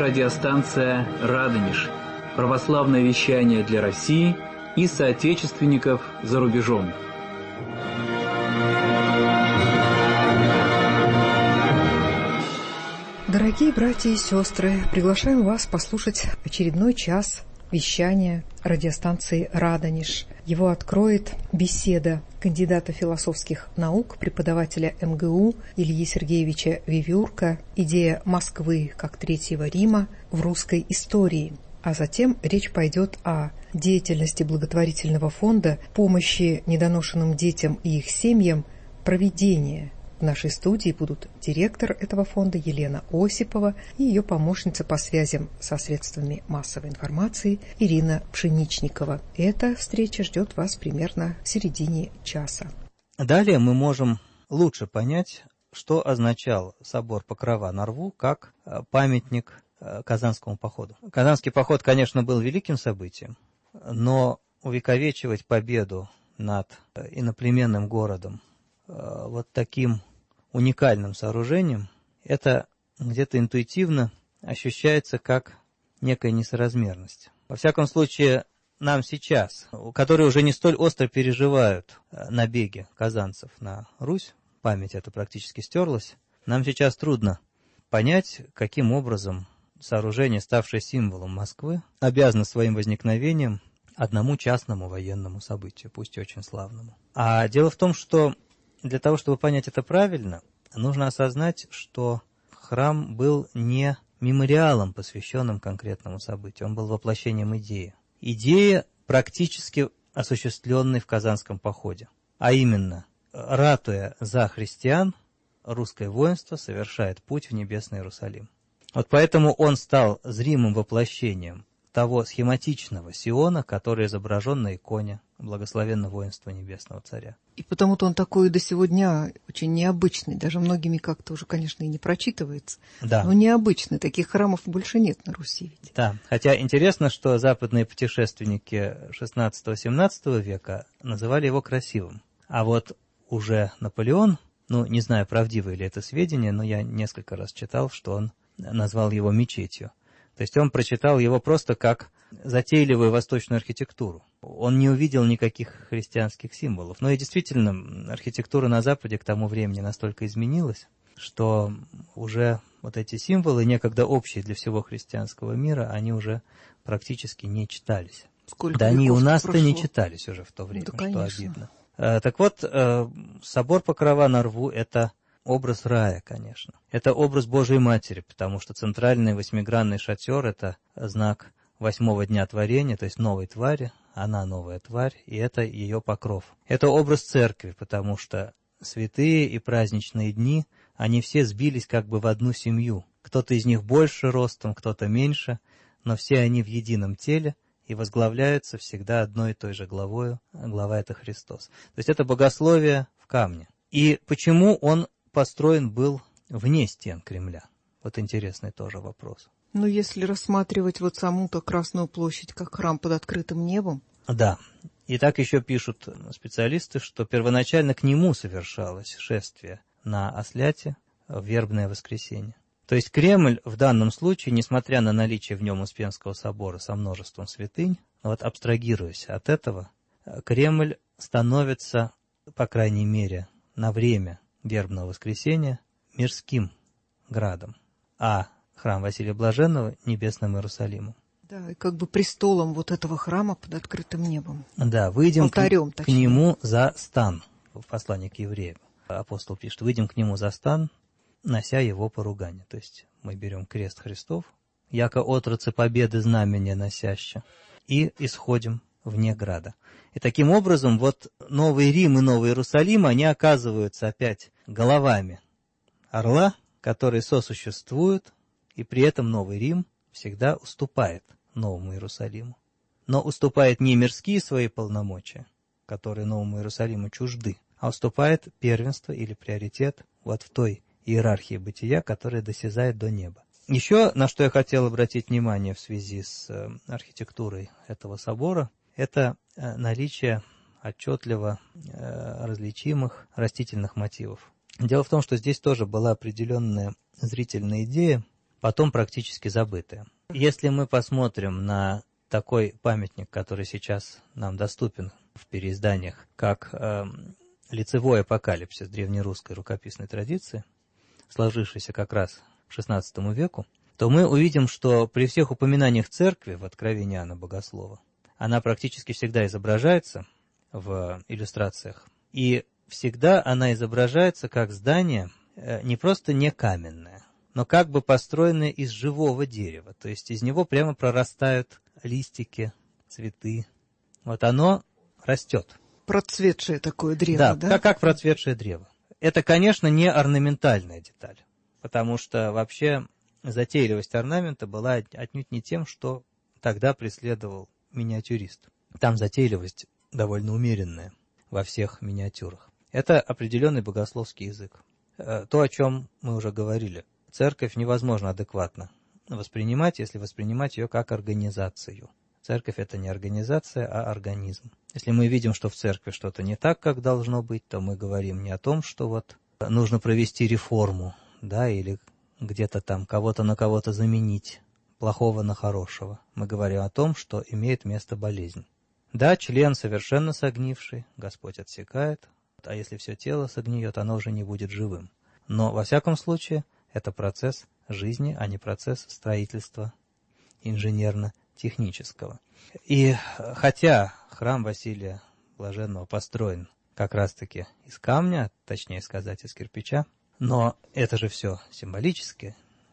радиостанция «Радонеж». Православное вещание для России и соотечественников за рубежом. Дорогие братья и сестры, приглашаем вас послушать очередной час вещания радиостанции «Радонеж». Его откроет беседа кандидата философских наук, преподавателя МГУ Ильи Сергеевича Вевиурка «Идея Москвы как Третьего Рима в русской истории». А затем речь пойдет о деятельности благотворительного фонда помощи недоношенным детям и их семьям «Провидение». В нашей студии будут директор этого фонда Елена Осипова и ее помощница по связям со средствами массовой информации Ирина Пшеничникова. Эта встреча ждет вас примерно в середине часа. Далее мы можем лучше понять, что означал собор Покрова на Рву как памятник Казанскому походу. Казанский поход, конечно, был великим событием, но увековечивать победу над иноплеменным городом вот таким уникальным сооружением, это где-то интуитивно ощущается как некая несоразмерность. Во всяком случае, нам сейчас, которые уже не столь остро переживают набеги казанцев на Русь, память эта практически стерлась, нам сейчас трудно понять, каким образом сооружение, ставшее символом Москвы, обязано своим возникновением одному частному военному событию, пусть и очень славному. А дело в том, что для того, чтобы понять это правильно, нужно осознать, что храм был не мемориалом, посвященным конкретному событию, он был воплощением идеи. Идеи, практически осуществленной в Казанском походе. А именно, ратуя за христиан, русское воинство совершает путь в небесный Иерусалим. Вот поэтому он стал зримым воплощением того схематичного Сиона, который изображен на иконе «Благословенно воинство Небесного Царя». И потому-то он такой до сего дня очень необычный, даже многими как-то уже, конечно, и не прочитывается, да. Но необычный, таких храмов больше нет на Руси ведь. Да, хотя интересно, что западные путешественники XVI-XVII века называли его красивым, а вот уже Наполеон, не знаю, правдивы ли это сведения, но я несколько раз читал, что он назвал его мечетью. То есть он прочитал его просто как затейливую восточную архитектуру. Он не увидел никаких христианских символов. Но и действительно, архитектура на Западе к тому времени настолько изменилась, что уже вот эти символы, некогда общие для всего христианского мира, они уже практически не читались. Сколько да они у нас-то прошло. Не читались уже в то время, да, что конечно. обидно. Так вот, собор Покрова на Рву – это образ рая, конечно. Это образ Божией Матери, потому что центральный восьмигранный шатер – это знак 8-го дня творения, то есть новой твари, она новая тварь, и это ее покров. Это образ церкви, потому что святые и праздничные дни, они все сбились как бы в одну семью. Кто-то из них больше ростом, кто-то меньше, но все они в едином теле и возглавляются всегда одной и той же главою, глава – это Христос. То есть это богословие в камне. И почему он построен был вне стен Кремля? Вот интересный тоже вопрос. Если рассматривать вот саму-то Красную площадь как храм под открытым небом. Да. И так еще пишут специалисты, что первоначально к нему совершалось шествие на Осляте в вербное воскресенье. То есть Кремль в данном случае, несмотря на наличие в нем Успенского собора со множеством святынь, абстрагируясь от этого, Кремль становится, по крайней мере, на время вербного воскресенья мирским градом, а храм Василия Блаженного — небесным Иерусалимом. Да, и как бы престолом вот этого храма под открытым небом. Да, выйдем алтарем, к нему за стан. В послании к евреям апостол пишет: выйдем к нему за стан, нося его поругание. То есть мы берем крест Христов, яко отрацы победы знамения носяща, и исходим вне града. И таким образом Новый Рим и Новый Иерусалим, они оказываются опять головами орла, которые сосуществуют, и при этом Новый Рим всегда уступает Новому Иерусалиму. Но уступает не мирские свои полномочия, которые Новому Иерусалиму чужды, а уступает первенство или приоритет в той иерархии бытия, которая досязает до неба. Еще на что я хотел обратить внимание в связи с архитектурой этого собора, это наличие отчетливо различимых растительных мотивов. Дело в том, что здесь тоже была определенная зрительная идея потом практически забытое. Если мы посмотрим на такой памятник, который сейчас нам доступен в переизданиях, как лицевой апокалипсис древнерусской рукописной традиции, сложившийся как раз к XVI веку, то мы увидим, что при всех упоминаниях церкви в Откровении Иоанна Богослова она практически всегда изображается в иллюстрациях, и всегда она изображается как здание не просто не каменное, но как бы построенное из живого дерева, то есть из него прямо прорастают листики, цветы. Вот оно растет. Процветшее такое древо, да? Да, как процветшее древо. Это, конечно, не орнаментальная деталь, потому что вообще затейливость орнамента была отнюдь не тем, что тогда преследовал миниатюрист. Там затейливость довольно умеренная во всех миниатюрах. Это определенный богословский язык. То, о чем мы уже говорили. Церковь невозможно адекватно воспринимать, если воспринимать ее как организацию. Церковь — это не организация, а организм. Если мы видим, что в церкви что-то не так, как должно быть, то мы говорим не о том, что вот нужно провести реформу, да, или где-то там кого-то на кого-то заменить, плохого на хорошего. Мы говорим о том, что имеет место болезнь. Да, член совершенно согнивший, Господь отсекает, а если все тело согниет, оно уже не будет живым. Но, во всяком случае, это процесс жизни, а не процесс строительства инженерно-технического. И хотя храм Василия Блаженного построен как раз-таки из камня, точнее сказать, из кирпича, но это же все символическая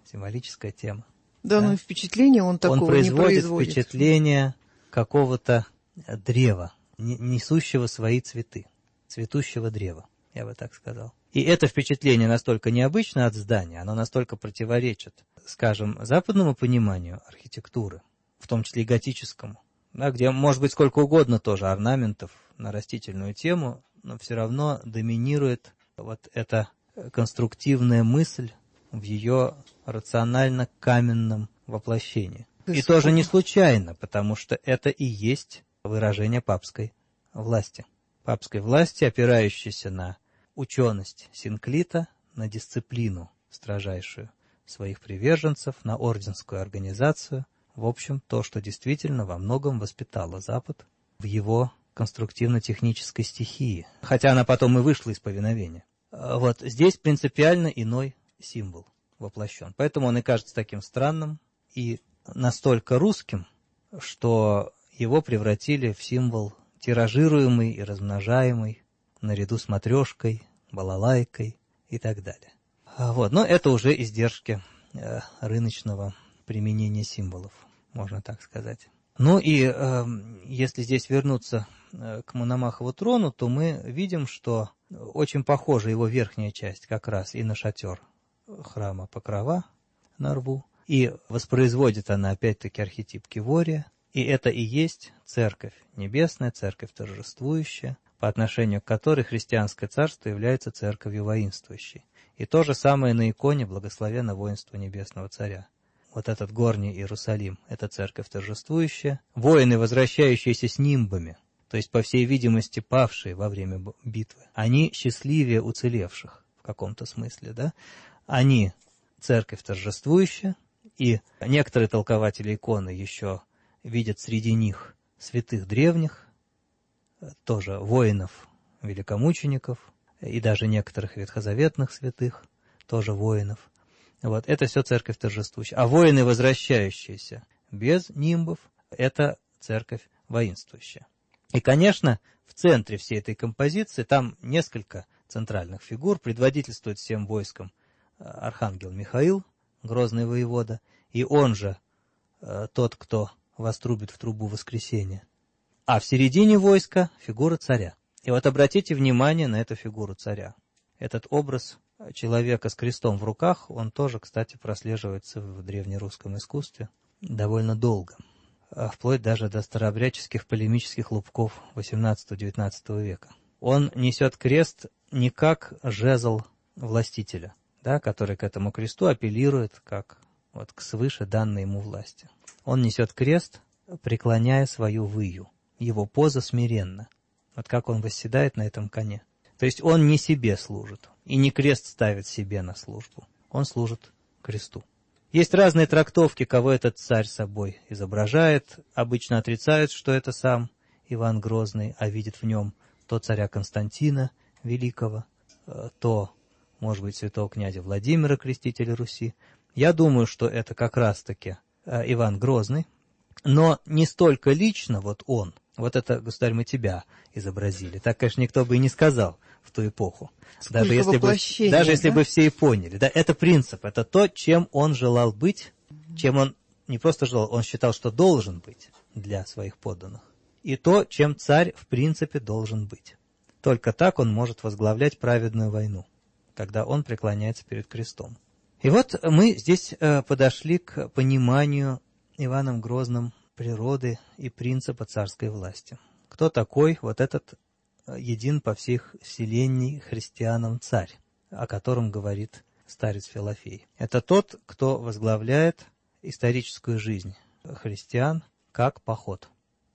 тема. Да, ну и впечатление он такого не производит. Впечатление какого-то древа, несущего свои цветы, цветущего древа, я бы так сказал. И это впечатление настолько необычно от здания, оно настолько противоречит, скажем, западному пониманию архитектуры, в том числе и готическому, да, где может быть сколько угодно тоже орнаментов на растительную тему, но все равно доминирует вот эта конструктивная мысль в ее рационально-каменном воплощении. И тоже не случайно, потому что это и есть выражение папской власти. Папской власти, опирающейся на ученость синклита, на дисциплину строжайшую своих приверженцев, на орденскую организацию, в общем, то, что действительно во многом воспитало Запад в его конструктивно-технической стихии, хотя она потом и вышла из повиновения. Вот здесь принципиально иной символ воплощен, поэтому он и кажется таким странным и настолько русским, что его превратили в символ тиражируемый и размножаемый наряду с матрешкой, балалайкой и так далее. Вот. Но это уже издержки рыночного применения символов, можно так сказать. Ну и если здесь вернуться к Мономахову трону, то мы видим, что очень похожа его верхняя часть как раз и на шатер храма Покрова на рву, и воспроизводит она опять-таки архетип Кивория, и это и есть церковь небесная, церковь торжествующая, по отношению к которой христианское царство является церковью воинствующей. И то же самое на иконе «Благословенно воинство небесного царя». Вот этот горний Иерусалим – это церковь торжествующая, воины, возвращающиеся с нимбами, то есть, по всей видимости, павшие во время битвы, они счастливее уцелевших в каком-то смысле, да? Они церковь торжествующая, и некоторые толкователи иконы еще видят среди них святых древних, тоже воинов, великомучеников, и даже некоторых ветхозаветных святых, тоже воинов. Вот, это все церковь торжествующая. А воины, возвращающиеся без нимбов, это церковь воинствующая. И, конечно, в центре всей этой композиции, там несколько центральных фигур, предводительствует всем войском архангел Михаил, грозный воевода, и он же тот, кто вострубит в трубу воскресения. А в середине войска фигура царя. И вот обратите внимание на эту фигуру царя. Этот образ человека с крестом в руках, он тоже, кстати, прослеживается в древнерусском искусстве довольно долго, вплоть даже до старообрядческих полемических лубков XVIII-XIX века. Он несет крест не как жезл властителя, да, который к этому кресту апеллирует как вот к свыше данной ему власти. Он несет крест, преклоняя свою выю. Его поза смиренна. Вот как он восседает на этом коне. То есть он не себе служит, и не крест ставит себе на службу. Он служит кресту. Есть разные трактовки, кого этот царь собой изображает. Обычно отрицают, что это сам Иван Грозный, а видит в нем то царя Константина Великого, то, может быть, святого князя Владимира, крестителя Руси. Я думаю, что это как раз-таки Иван Грозный, но не столько лично вот он. Вот это, государь, мы тебя изобразили. Так, конечно, никто бы и не сказал в ту эпоху. Даже если бы все и поняли. Да, это принцип, это то, чем он желал быть, чем он не просто желал, он считал, что должен быть для своих подданных. И то, чем царь в принципе должен быть. Только так он может возглавлять праведную войну, когда он преклоняется перед крестом. И вот мы здесь подошли к пониманию Иваном Грозным природы и принципа царской власти. Кто такой вот этот един по всех вселенной христианам царь, о котором говорит старец Филофей? Это тот, кто возглавляет историческую жизнь христиан как поход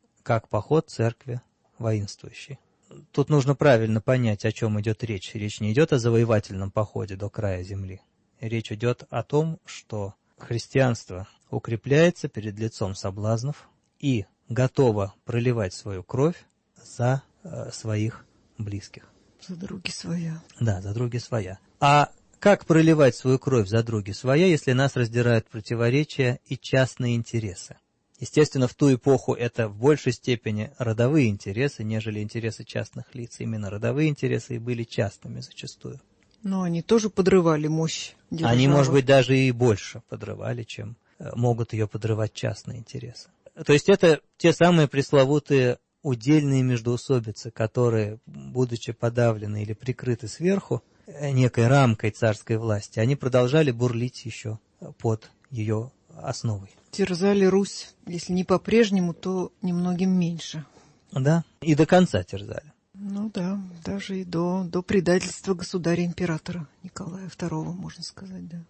церкви воинствующей. Тут нужно правильно понять, о чем идет речь. Речь не идет о завоевательном походе до края земли. Речь идет о том, что христианство укрепляется перед лицом соблазнов и готово проливать свою кровь за своих близких. За други своя. Да, за други своя. А как проливать свою кровь за други своя, если нас раздирают противоречия и частные интересы? Естественно, в ту эпоху это в большей степени родовые интересы, нежели интересы частных лиц. Именно родовые интересы и были частными зачастую. Но они тоже подрывали мощь державы. Они, может быть, даже и больше подрывали, чем могут ее подрывать частные интересы. То есть это те самые пресловутые удельные междоусобицы, которые, будучи подавлены или прикрыты сверху некой рамкой царской власти, они продолжали бурлить еще под ее основой. Терзали Русь, если не по-прежнему, то немногим меньше. Да, и до конца терзали. Ну да, даже и до предательства государя-императора Николая II, можно сказать, да.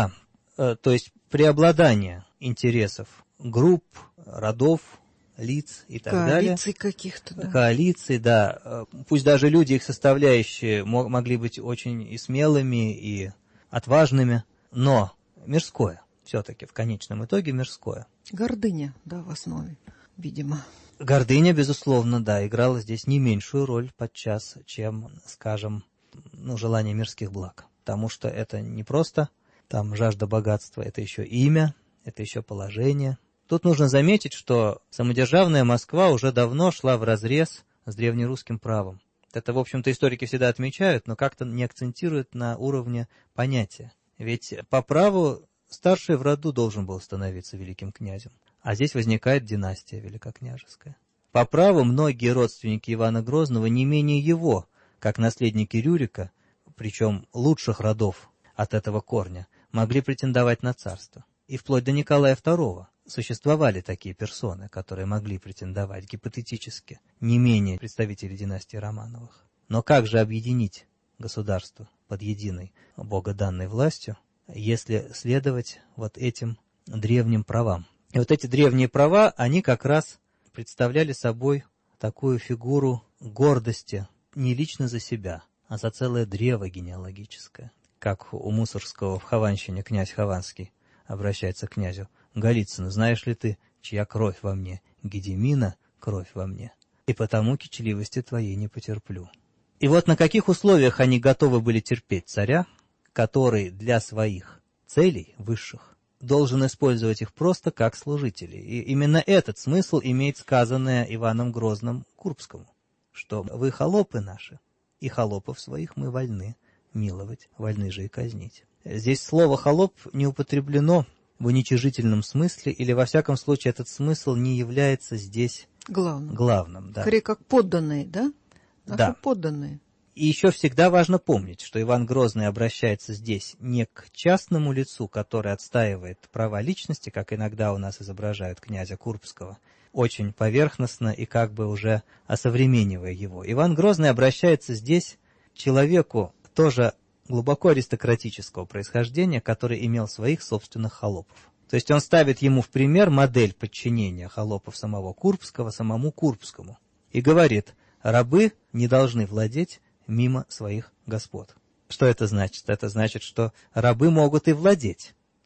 Да, то есть преобладание интересов групп, родов, лиц и так далее. Коалиций каких-то, да. Коалиций, да. Пусть даже люди, их составляющие, могли быть очень и смелыми, и отважными, но мирское все-таки, в конечном итоге мирское. Гордыня, да, в основе, видимо. Гордыня, безусловно, да, играла здесь не меньшую роль подчас, чем, скажем, желание мирских благ. Потому что это не просто там жажда богатства, это еще имя, это еще положение. Тут нужно заметить, что самодержавная Москва уже давно шла вразрез с древнерусским правом. Это, в общем-то, историки всегда отмечают, но как-то не акцентируют на уровне понятия. Ведь по праву старший в роду должен был становиться великим князем. А здесь возникает династия великокняжеская. По праву многие родственники Ивана Грозного не менее его, как наследники Рюрика, причем лучших родов от этого корня, могли претендовать на царство. И вплоть до Николая II существовали такие персоны, которые могли претендовать гипотетически, не менее представителей династии Романовых. Но как же объединить государство под единой богоданной властью, если следовать вот этим древним правам? И вот эти древние права, они как раз представляли собой такую фигуру гордости не лично за себя, а за целое древо генеалогическое. Как у Мусоргского в Хованщине князь Хованский обращается к князю: «Голицыну, знаешь ли ты, чья кровь во мне? Гедемина кровь во мне, и потому кичливости твоей не потерплю». И вот на каких условиях они готовы были терпеть царя, который для своих целей высших должен использовать их просто как служителей. И именно этот смысл имеет сказанное Иваном Грозным Курбскому, что «вы холопы наши, и холопов своих мы вольны миловать, вольны же и казнить». Здесь слово «холоп» не употреблено в уничижительном смысле, или во всяком случае этот смысл не является здесь главным. Да. Скорее как подданные, да? Наши да. Подданные. И еще всегда важно помнить, что Иван Грозный обращается здесь не к частному лицу, который отстаивает права личности, как иногда у нас изображают князя Курбского, очень поверхностно и как бы уже осовременивая его. Иван Грозный обращается здесь к человеку тоже глубоко аристократического происхождения, который имел своих собственных холопов. То есть он ставит ему в пример модель подчинения холопов самого Курбского самому Курбскому и говорит: рабы не должны владеть мимо своих господ. Что это значит? Это значит, что рабы могут и владеть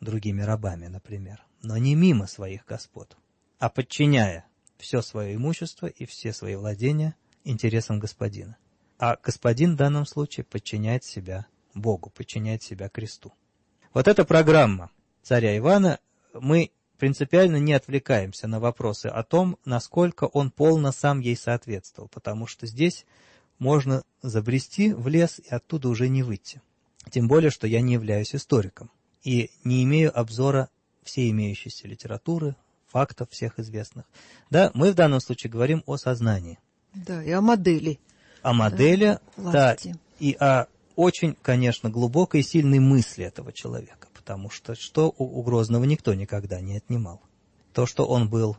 другими рабами, например, но не мимо своих господ, а подчиняя все свое имущество и все свои владения интересам господина. А господин в данном случае подчиняет себя Богу, подчиняет себя кресту. Вот эта программа царя Ивана, мы принципиально не отвлекаемся на вопросы о том, насколько он полно сам ей соответствовал, потому что здесь можно забрести в лес и оттуда уже не выйти. Тем более, что я не являюсь историком и не имею обзора всей имеющейся литературы, фактов всех известных. Да, мы в данном случае говорим о сознании. Да, и о модели. О модели, да, власти. и о очень, конечно, глубокой и сильной мысли этого человека, потому что у Грозного никто никогда не отнимал. То, что он был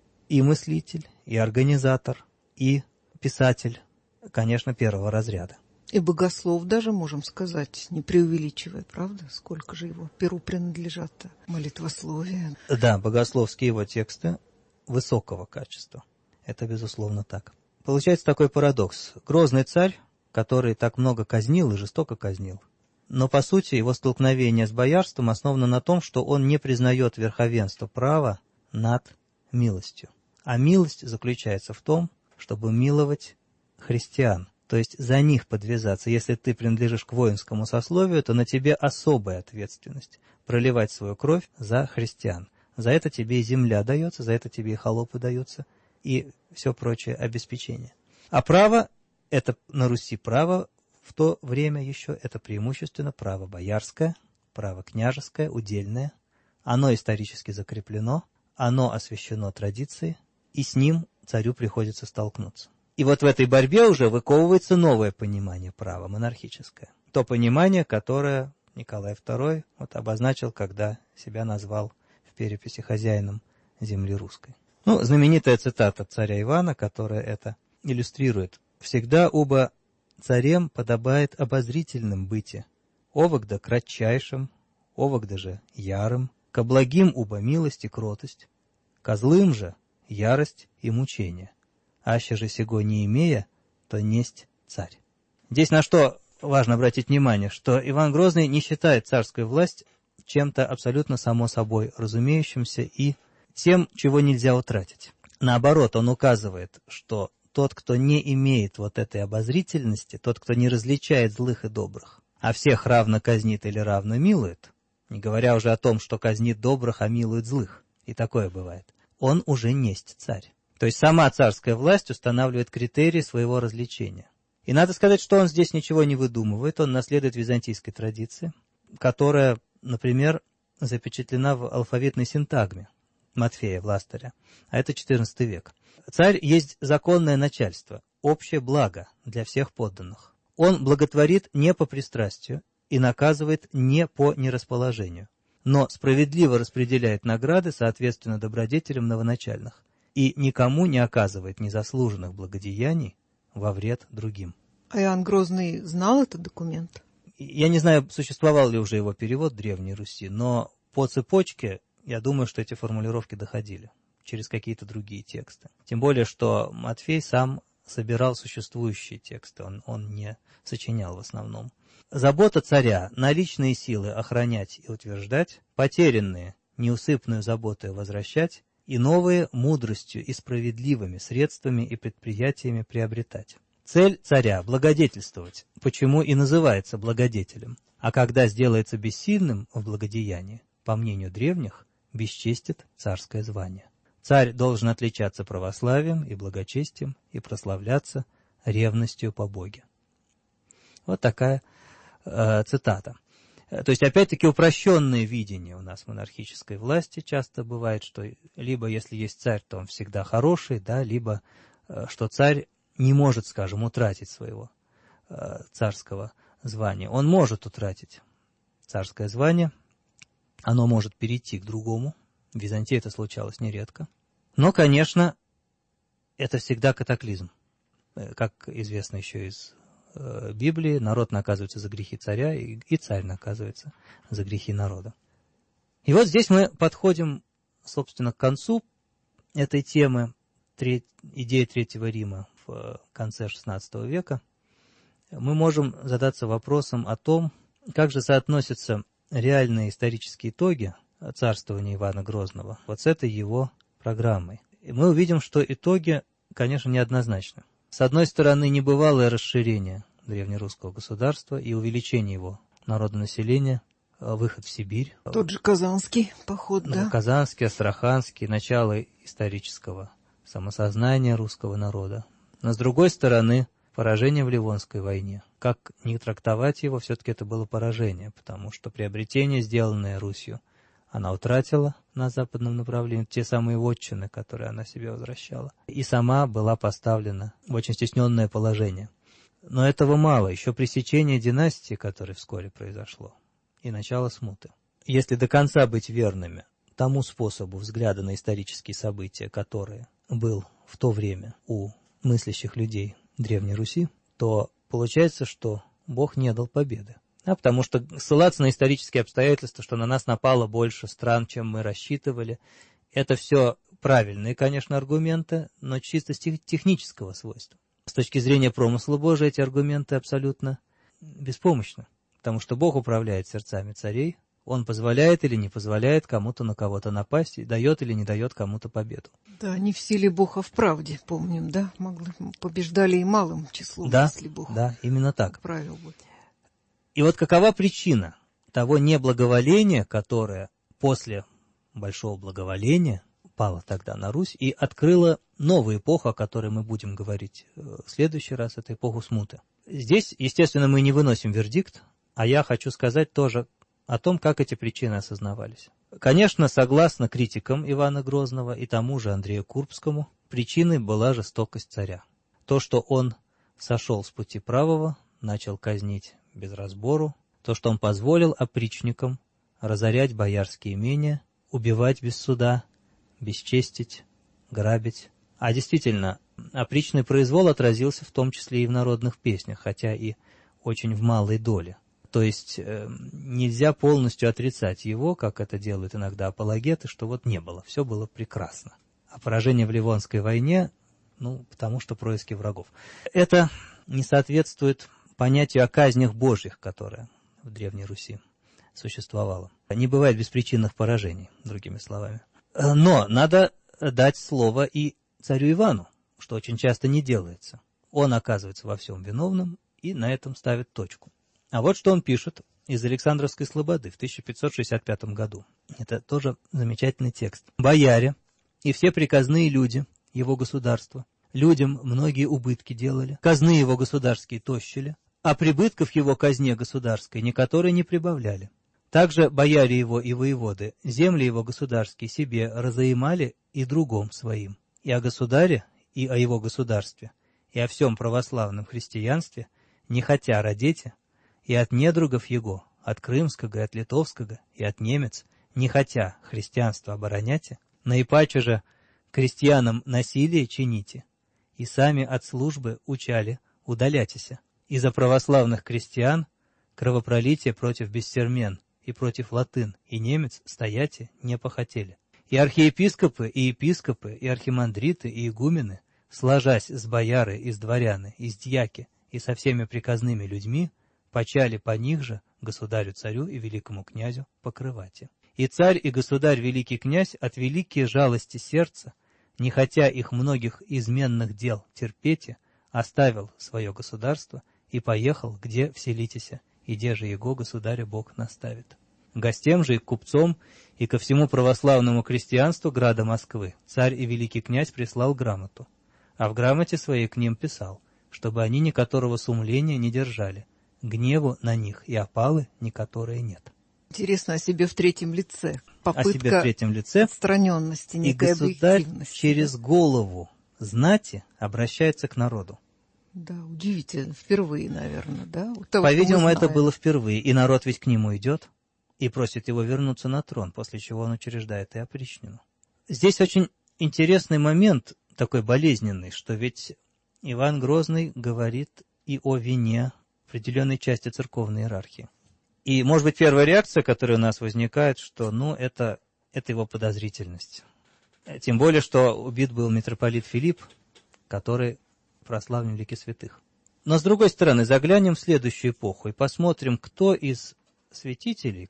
и мыслитель, и организатор, и писатель, конечно, первого разряда. И богослов даже, можем сказать, не преувеличивая, правда? Сколько же его перу принадлежат молитвословия. Да, богословские его тексты высокого качества. Это, безусловно, так. Получается такой парадокс. Грозный царь, который так много казнил и жестоко казнил, но, по сути, его столкновение с боярством основано на том, что он не признает верховенство права над милостью. А милость заключается в том, чтобы миловать христиан, то есть за них подвязаться. Если ты принадлежишь к воинскому сословию, то на тебе особая ответственность – проливать свою кровь за христиан. За это тебе и земля дается, за это тебе и холопы даются, и все прочее обеспечение. А право – это на Руси право в то время еще, это преимущественно право боярское, право княжеское, удельное. Оно исторически закреплено, оно освящено традицией, и с ним царю приходится столкнуться. И вот в этой борьбе уже выковывается новое понимание права, монархическое. То понимание, которое Николай II обозначил, когда себя назвал в переписи хозяином земли русской. Знаменитая цитата царя Ивана, которая это иллюстрирует. «Всегда убо царем подобает обозрительным быти, овогда кратчайшим, овогда же ярым, ко благим убо милость и кротость, ко злым же ярость и мучение. Аще же сего не имея, то несть царь». Здесь на что важно обратить внимание, что Иван Грозный не считает царскую власть чем-то абсолютно само собой разумеющимся и тем, чего нельзя утратить. Наоборот, он указывает, что тот, кто не имеет вот этой обозрительности, тот, кто не различает злых и добрых, а всех равно казнит или равно милует, не говоря уже о том, что казнит добрых, а милует злых, и такое бывает, он уже несть царь. То есть сама царская власть устанавливает критерии своего различения. И надо сказать, что он здесь ничего не выдумывает, он наследует византийской традиции, которая, например, запечатлена в алфавитной синтагме Матфея Властаря, а это XIV век. Царь есть законное начальство, общее благо для всех подданных. Он благотворит не по пристрастию и наказывает не по нерасположению, но справедливо распределяет награды соответственно добродетелям новоначальных и никому не оказывает незаслуженных благодеяний во вред другим. А Иоанн Грозный знал этот документ? Я не знаю, существовал ли уже его перевод в Древней Руси, но по цепочке я думаю, что эти формулировки доходили через какие-то другие тексты. Тем более, что Матфей сам собирал существующие тексты, он не сочинял в основном. Забота царя на личные силы охранять и утверждать, потерянные неусыпную заботой возвращать и новые мудростью и справедливыми средствами и предприятиями приобретать. Цель царя – благодетельствовать, почему и называется благодетелем. А когда сделается бессильным в благодеянии, по мнению древних, бесчестит царское звание. Царь должен отличаться православием и благочестием и прославляться ревностью по Боге. Вот такая цитата. То есть, опять-таки, упрощенное видение у нас монархической власти часто бывает, что либо, если есть царь, то он всегда хороший, да, либо, что царь не может, скажем, утратить своего царского звания. Он может утратить царское звание, оно может перейти к другому. В Византии это случалось нередко. Но, конечно, это всегда катаклизм. Как известно еще из Библии, народ наказывается за грехи царя, и царь наказывается за грехи народа. И вот здесь мы подходим, собственно, к концу этой темы, идеи Третьего Рима в конце XVI века. Мы можем задаться вопросом о том, как же соотносится реальные исторические итоги царствования Ивана Грозного вот с этой его программой. И мы увидим, что итоги, конечно, неоднозначны. С одной стороны, небывалое расширение древнерусского государства и увеличение его народонаселения, выход в Сибирь. Тот же Казанский поход, да? Казанский, Астраханский, начало исторического самосознания русского народа. Но с другой стороны, поражение в Ливонской войне. Как ни трактовать его, все-таки это было поражение, потому что приобретение, сделанное Русью, она утратила на западном направлении те самые вотчины, которые она себе возвращала, и сама была поставлена в очень стесненное положение. Но этого мало, еще пресечение династии, которое вскоре произошло, и начало смуты. Если до конца быть верными тому способу взгляда на исторические события, который был в то время у мыслящих людей Древней Руси, то получается, что Бог не дал победы. Потому что ссылаться на исторические обстоятельства, что на нас напало больше стран, чем мы рассчитывали, это все правильные, конечно, аргументы, но чисто технического свойства. С точки зрения промысла Божия эти аргументы абсолютно беспомощны, потому что Бог управляет сердцами царей, Он позволяет или не позволяет кому-то на кого-то напасть, и дает или не дает кому-то победу. Да, не в силе Бога в правде, помним, да? Побеждали и малым числом, да, если Бог да, именно так. правил бы. И вот какова причина того неблаговоления, которое после большого благоволения пало тогда на Русь и открыло новую эпоху, о которой мы будем говорить в следующий раз, это эпоху смуты. Здесь, естественно, мы не выносим вердикт, а я хочу сказать тоже о том, как эти причины осознавались. Конечно, согласно критикам Ивана Грозного и тому же Андрею Курбскому, причиной была жестокость царя. То, что он сошел с пути правого, начал казнить без разбору, то, что он позволил опричникам разорять боярские имения, убивать без суда, бесчестить, грабить. А действительно, опричный произвол отразился в том числе и в народных песнях, хотя и очень в малой доле. То есть нельзя полностью отрицать его, как это делают иногда апологеты, что вот не было, все было прекрасно. А поражение в Ливонской войне, потому что происки врагов. Это не соответствует понятию о казнях Божьих, которое в Древней Руси существовало. Не бывает беспричинных поражений, другими словами. Но надо дать слово и царю Ивану, что очень часто не делается. Он оказывается во всем виновным и на этом ставит точку. А вот что он пишет из Александровской слободы в 1565 году. Это тоже замечательный текст. «Бояре и все приказные люди его государства людям многие убытки делали, казны его государские тощили, а прибытков его казне государской некоторые не прибавляли. Также бояре его и воеводы земли его государские себе разаимали и другом своим, и о государе, и о его государстве, и о всем православном христианстве, не хотя родите, и от недругов его, от крымского, и от литовского, и от немец, не хотя христианство обороняте, наипаче же крестьянам насилие чините, и сами от службы учали удалятися. И за православных крестьян кровопролитие против бессермен и против латын, и немец стояти не похотели. И архиепископы, и епископы, и архимандриты, и игумены, сложась с бояры, и с дворяны, и с дьяки, и со всеми приказными людьми, почали по них же государю-царю и великому князю покрывати. И царь и государь великий князь от великие жалости сердца, не хотя их многих изменных дел терпете, оставил свое государство и поехал, где вселитеся, и где же его государя Бог наставит. Гостям же и к купцам, и ко всему православному крестьянству града Москвы царь и великий князь прислал грамоту, а в грамоте своей к ним писал, чтобы они никоторого сумления не держали, гневу на них и опалы никоторые нет». Интересно, о себе в третьем лице. Попытка о себе в третьем лице. Отстраненности, некой и государь объективности. Через голову знати обращается к народу. Да, удивительно. Впервые, наверное, да? По-видимому, это было впервые. И народ ведь к нему идет и просит его вернуться на трон, после чего он учреждает и опричнину. Здесь очень интересный момент, такой болезненный, что ведь Иван Грозный говорит и о вине определенной части церковной иерархии. И, может быть, первая реакция, которая у нас возникает, что, это его подозрительность. Тем более, что убит был митрополит Филипп, который прославлен в лике святых. Но, с другой стороны, заглянем в следующую эпоху и посмотрим, кто из святителей,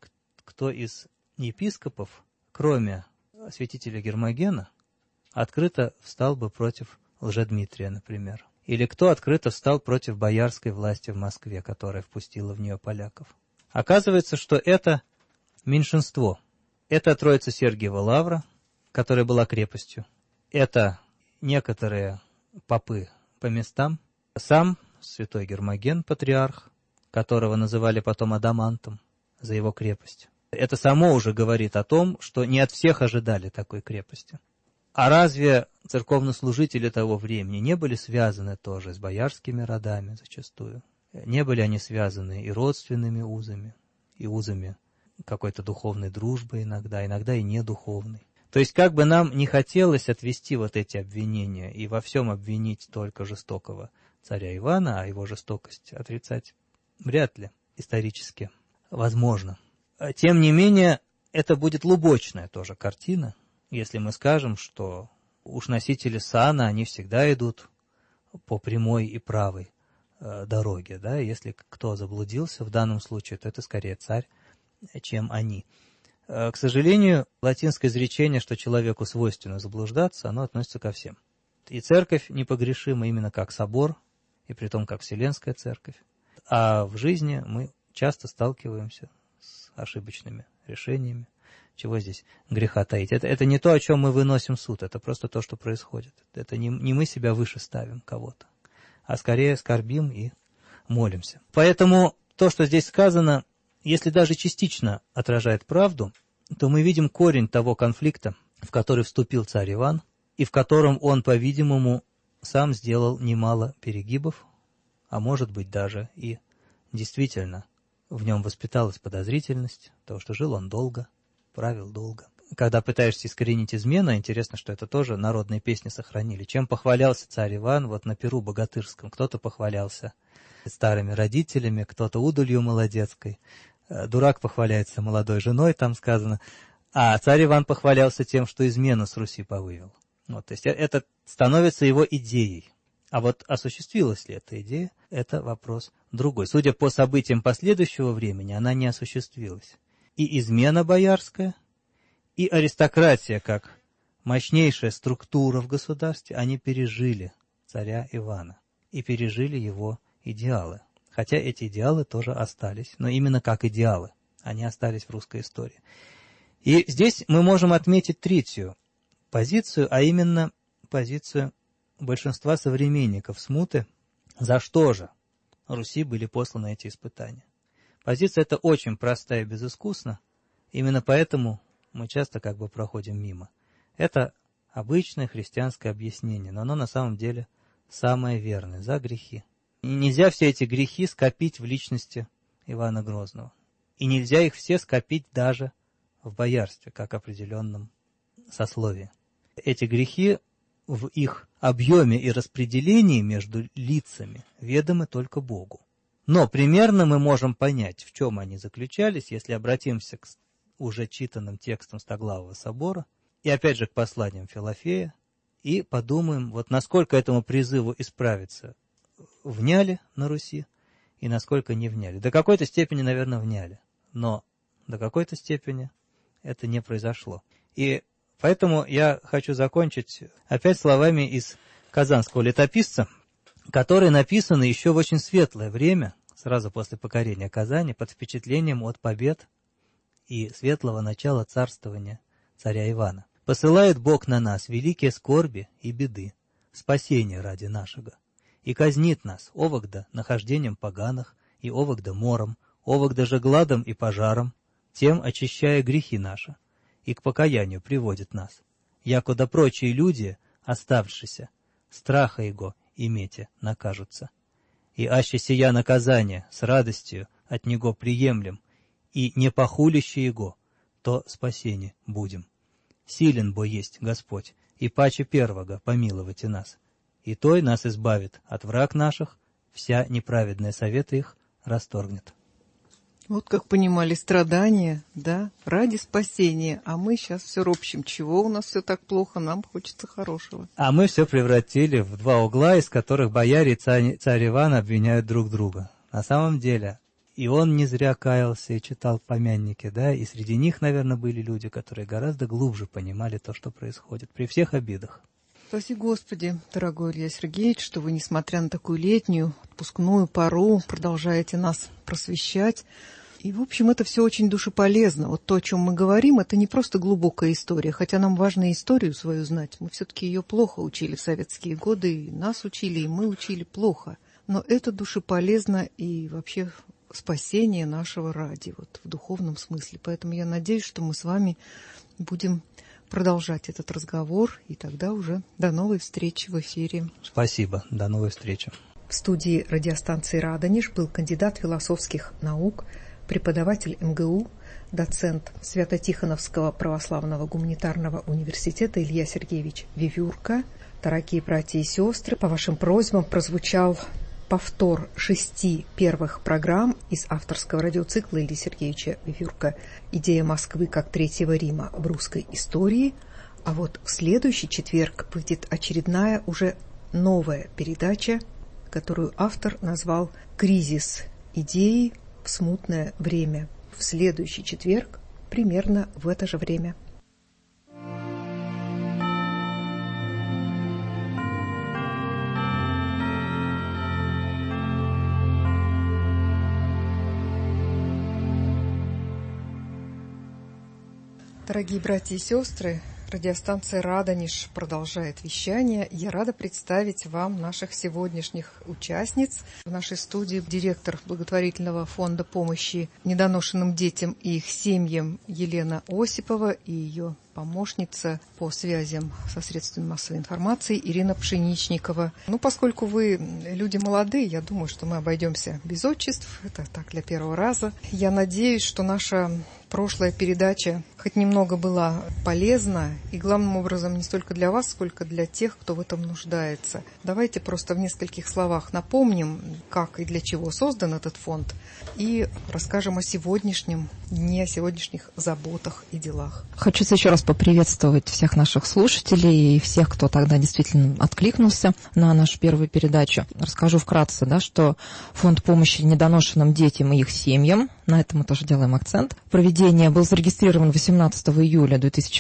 кто из епископов, кроме святителя Гермогена, открыто встал бы против Лжедмитрия, например. Или кто открыто встал против боярской власти в Москве, которая впустила в нее поляков. Оказывается, что это меньшинство. Это Троица Сергиева Лавра, которая была крепостью. Это некоторые попы по местам. Сам святой Гермоген, патриарх, которого называли потом Адамантом за его крепость. Это само уже говорит о том, что не от всех ожидали такой крепости. А разве церковнослужители того времени не были связаны тоже с боярскими родами зачастую? Не были они связаны и родственными узами, и узами какой-то духовной дружбы иногда и недуховной. То есть как бы нам не хотелось отвести вот эти обвинения и во всем обвинить только жестокого царя Ивана, а его жестокость отрицать вряд ли исторически возможно. Тем не менее, это будет лубочная тоже картина, если мы скажем, что уж носители сана, они всегда идут по прямой и правой дороге. Да? Если кто заблудился в данном случае, то это скорее царь, чем они. К сожалению, латинское изречение, что человеку свойственно заблуждаться, оно относится ко всем. И церковь непогрешима именно как собор, и притом как Вселенская церковь. А в жизни мы часто сталкиваемся с ошибочными решениями. Чего здесь греха таить? Это не то, о чем мы выносим суд, это просто то, что происходит. Это не мы себя выше ставим кого-то, а скорее скорбим и молимся. Поэтому то, что здесь сказано, если даже частично отражает правду, то мы видим корень того конфликта, в который вступил царь Иван, и в котором он, по-видимому, сам сделал немало перегибов, а может быть даже и действительно в нем воспиталась подозрительность, того, что жил он долго, правил долго. Когда пытаешься искоренить измену, интересно, что это тоже народные песни сохранили. Чем похвалялся царь Иван вот на пиру богатырском? Кто-то похвалялся старыми родителями, кто-то удалью молодецкой. Дурак похваляется молодой женой, там сказано. А царь Иван похвалялся тем, что измену с Руси повывел. Вот, то есть это становится его идеей. А вот осуществилась ли эта идея, это вопрос другой. Судя по событиям последующего времени, она не осуществилась. И измена боярская, и аристократия, как мощнейшая структура в государстве, они пережили царя Ивана и пережили его идеалы. Хотя эти идеалы тоже остались, но именно как идеалы, они остались в русской истории. И здесь мы можем отметить третью позицию, а именно позицию большинства современников смуты, за что же Руси были посланы эти испытания. Позиция эта очень простая и безыскусна, именно поэтому мы часто как бы проходим мимо. Это обычное христианское объяснение, но оно на самом деле самое верное, за грехи. И нельзя все эти грехи скопить в личности Ивана Грозного. И нельзя их все скопить даже в боярстве, как определенном сословии. Эти грехи в их объеме и распределении между лицами ведомы только Богу. Но примерно мы можем понять, в чем они заключались, если обратимся к уже читанным текстам Стоглавого собора, и опять же к посланиям Филофея, и подумаем, вот насколько этому призыву исправиться вняли на Руси, и насколько не вняли. До какой-то степени, наверное, вняли, но до какой-то степени это не произошло. И поэтому я хочу закончить опять словами из казанского летописца, которые написаны еще в очень светлое время, сразу после покорения Казани, под впечатлением от побед и светлого начала царствования царя Ивана. «Посылает Бог на нас великие скорби и беды, спасение ради нашего, и казнит нас, овогда нахождением поганых, и овогда мором, овогда же гладом и пожаром, тем очищая грехи наши, и к покаянию приводит нас, якуда прочие люди, оставшиеся, страха его имете накажутся. И аще сия наказание с радостью от него приемлем, и не похулище его, то спасение будем. Силен бо есть Господь, и паче первого помиловать и нас, и той нас избавит от враг наших, вся неправедная совета их расторгнет». Вот как понимали страдания, да, ради спасения, а мы сейчас все ропщим. Чего у нас все так плохо, нам хочется хорошего. А мы все превратили в два угла, из которых бояре и царь Иван обвиняют друг друга. На самом деле, И он не зря каялся и читал помянники, да, и среди них, наверное, были люди, которые гораздо глубже понимали то, что происходит, при всех обидах. Спаси Господи, дорогой Илья Сергеевич, что вы, несмотря на такую летнюю, отпускную пору, продолжаете нас просвещать. И, в общем, это все очень душеполезно. Вот то, о чем мы говорим, это не просто глубокая история, хотя нам важно историю свою знать. Мы все-таки ее плохо учили в советские годы, и нас учили, и мы учили плохо. Но это душеполезно и вообще спасение нашего ради, вот в духовном смысле. Поэтому я надеюсь, что мы с вами будем продолжать этот разговор, и тогда уже до новой встречи в эфире. Спасибо, до новой встречи. В студии радиостанции «Радонеж» был кандидат философских наук, преподаватель МГУ, доцент Свято-Тихоновского православного гуманитарного университета Илья Сергеевич Вивюрка. Дорогие братья и сестры, по вашим просьбам прозвучал повтор 6 первых программ из авторского радиоцикла Ильи Сергеевича Вивюрка «Идея Москвы как Третьего Рима в русской истории». А вот в следующий четверг выйдет очередная, уже новая передача, которую автор назвал «Кризис идеи в смутное время». В следующий четверг примерно в это же время. Дорогие братья и сестры, радиостанция «Радонеж» продолжает вещание. Я рада представить вам наших сегодняшних участниц. В нашей студии директор благотворительного фонда помощи недоношенным детям и их семьям Елена Осипова и ее помощница по связям со средствами массовой информации Ирина Пшеничникова. Поскольку вы люди молодые, я думаю, что мы обойдемся без отчеств. Это так, для первого раза. Я надеюсь, что наша прошлая передача хоть немного была полезна, и главным образом не столько для вас, сколько для тех, кто в этом нуждается. Давайте просто в нескольких словах напомним, как и для чего создан этот фонд, и расскажем о сегодняшнем дне, о сегодняшних заботах и делах. Хочется еще раз поприветствовать всех наших слушателей и всех, кто тогда действительно откликнулся на нашу первую передачу. Расскажу вкратце, что фонд помощи недоношенным детям и их семьям, на этом мы тоже делаем акцент, проведение был зарегистрирован 18 июля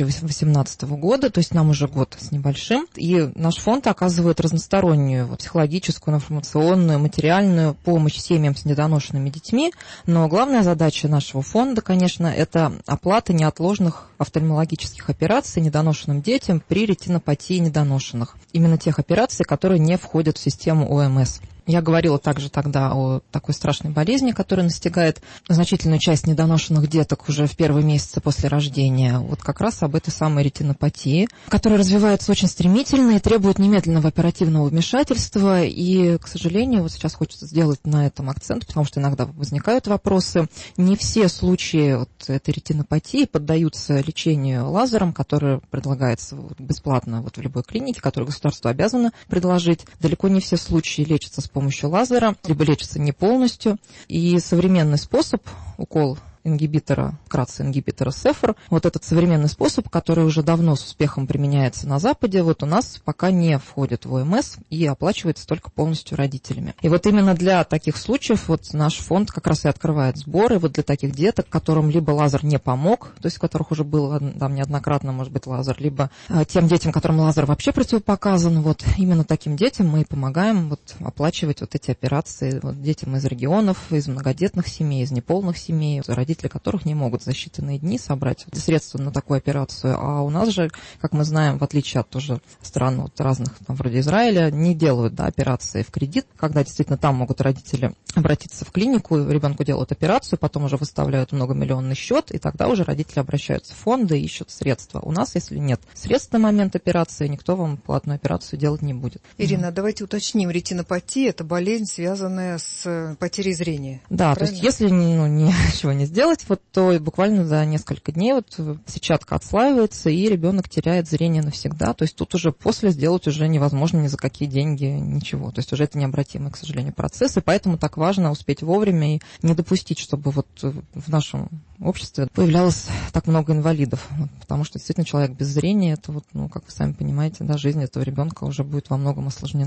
2018 года, то есть нам уже год с небольшим. И наш фонд оказывает разностороннюю психологическую, информационную, материальную помощь семьям с недоношенными детьми. Но главная задача нашего фонда, конечно, это оплата неотложных офтальмологических операций недоношенным детям при ретинопатии недоношенных. Именно тех операций, которые не входят в систему ОМС. Я говорила также тогда о такой страшной болезни, которая настигает значительную часть недоношенных деток уже в первые месяцы после рождения. Вот как раз об этой самой ретинопатии, которая развивается очень стремительно и требует немедленного оперативного вмешательства. И, к сожалению, вот сейчас хочется сделать на этом акцент, потому что иногда возникают вопросы. Не все случаи этой ретинопатии поддаются лечению лазером, которое предлагается бесплатно в любой клинике, которую государство обязано предложить. Далеко не все случаи лечатся с помощью лазера, либо лечится не полностью. И современный способ, укол ингибитора, вкратце ингибитора СЕФР, этот современный способ, который уже давно с успехом применяется на Западе, у нас пока не входит в ОМС и оплачивается только полностью родителями. И именно для таких случаев наш фонд как раз и открывает сборы для таких деток, которым либо лазер не помог, то есть у которых уже был неоднократно, может быть, лазер, либо тем детям, которым лазер вообще противопоказан, именно таким детям мы помогаем оплачивать эти операции детям из регионов, из многодетных семей, из неполных семей, родители которых не могут за считанные дни собрать средства на такую операцию. А у нас же, как мы знаем, в отличие от тоже стран разных, вроде Израиля, не делают операции в кредит, когда действительно там могут родители обратиться в клинику, ребенку делают операцию, потом уже выставляют многомиллионный счет, и тогда уже родители обращаются в фонды и ищут средства. У нас, если нет средств на момент операции, никто вам платную операцию делать не будет. Ирина, давайте уточним, ретинопатия – это болезнь, связанная с потерей зрения. Да, правильно? То есть если ничего не сделать, то буквально за несколько дней сетчатка отслаивается, и ребенок теряет зрение навсегда. То есть тут уже после сделать уже невозможно ни за какие деньги ничего. То есть уже это необратимый, к сожалению, процесс, и поэтому так важно успеть вовремя и не допустить, чтобы в нашем обществе появлялось так много инвалидов. Потому что действительно человек без зрения, это как вы сами понимаете, жизнь этого ребенка уже будет во многом осложнена.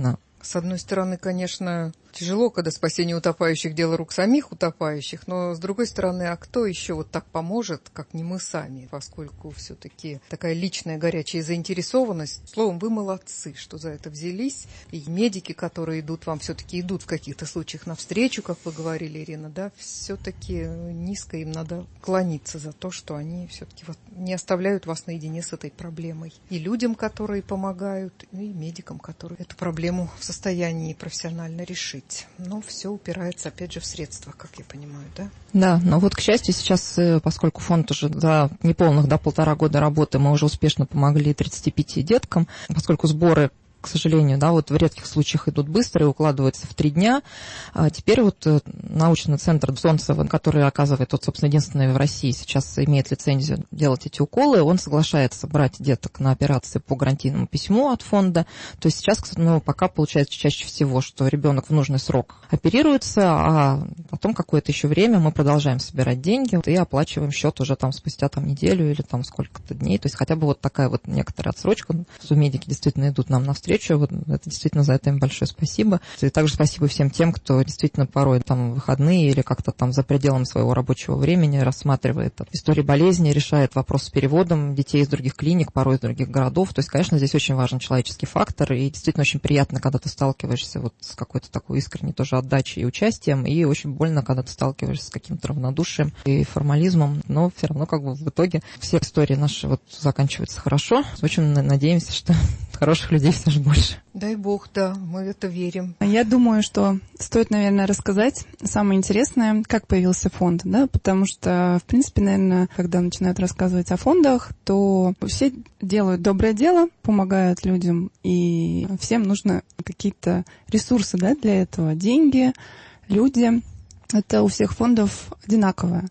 С одной стороны, конечно, тяжело, когда спасение утопающих – дело рук самих утопающих, но, с другой стороны, а кто еще вот так поможет, как не мы сами, поскольку все-таки такая личная горячая заинтересованность. Словом, вы молодцы, что за это взялись. И медики, которые идут, вам все-таки идут в каких-то случаях навстречу, как вы говорили, Ирина, да, все-таки низко им надо клониться за то, что они все-таки вот не оставляют вас наедине с этой проблемой. И людям, которые помогают, и медикам, которые эту проблему в состоянии профессионально решить. Но все упирается, опять же, в средства, как я понимаю, да? Да, но вот, к счастью, сейчас, поскольку фонд уже за неполных 1,5 года работы, мы уже успешно помогли 35 деткам, поскольку сборы, к сожалению, да, вот в редких случаях идут быстро и укладываются в 3 дня. А теперь вот научный центр Солнцева, который оказывает, вот, собственно, единственный в России сейчас имеет лицензию делать эти уколы, он соглашается брать деток на операции по гарантийному письму от фонда. То есть сейчас, пока получается чаще всего, что ребенок в нужный срок оперируется, а потом какое-то еще время мы продолжаем собирать деньги и оплачиваем счет уже там спустя неделю или сколько-то дней. То есть хотя бы вот такая вот некоторая отсрочка, что медики действительно идут нам навстречу. Вот это действительно за это им большое спасибо. И также спасибо всем тем, кто действительно порой выходные или как-то за пределом своего рабочего времени рассматривает истории болезни, решает вопрос с переводом детей из других клиник, порой из других городов. То есть, конечно, здесь очень важен человеческий фактор, и действительно очень приятно, когда ты сталкиваешься вот с какой-то такой искренней тоже отдачей и участием, и очень больно, когда ты сталкиваешься с каким-то равнодушием и формализмом, но все равно в итоге все истории наши заканчиваются хорошо. Очень надеемся, что хороших людей все же больше. Дай бог, да, мы в это верим. Я думаю, что стоит, наверное, рассказать самое интересное, как появился фонд, да, потому что, в принципе, наверное, когда начинают рассказывать о фондах, то все делают доброе дело, помогают людям, и всем нужно какие-то ресурсы, да, для этого, деньги, люди. Это у всех фондов одинаковое,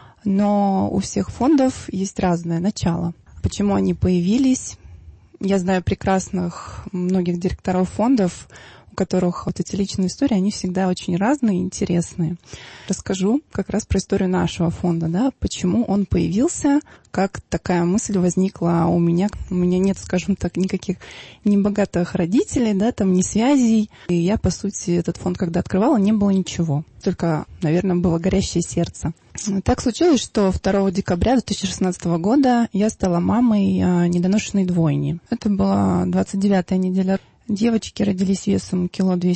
но у всех фондов есть разное начало. Почему они появились? Я знаю прекрасных многих директоров фондов, у которых вот эти личные истории, они всегда очень разные и интересные. Расскажу как раз про историю нашего фонда, да, почему он появился, как такая мысль возникла у меня. У меня нет, скажем так, никаких небогатых родителей, да, ни связей. И я, по сути, этот фонд, когда открывала, не было ничего. Только, наверное, было горящее сердце. Так случилось, что 2 декабря 2016 года я стала мамой недоношенной двойни. Это была 29-я неделя. Девочки родились весом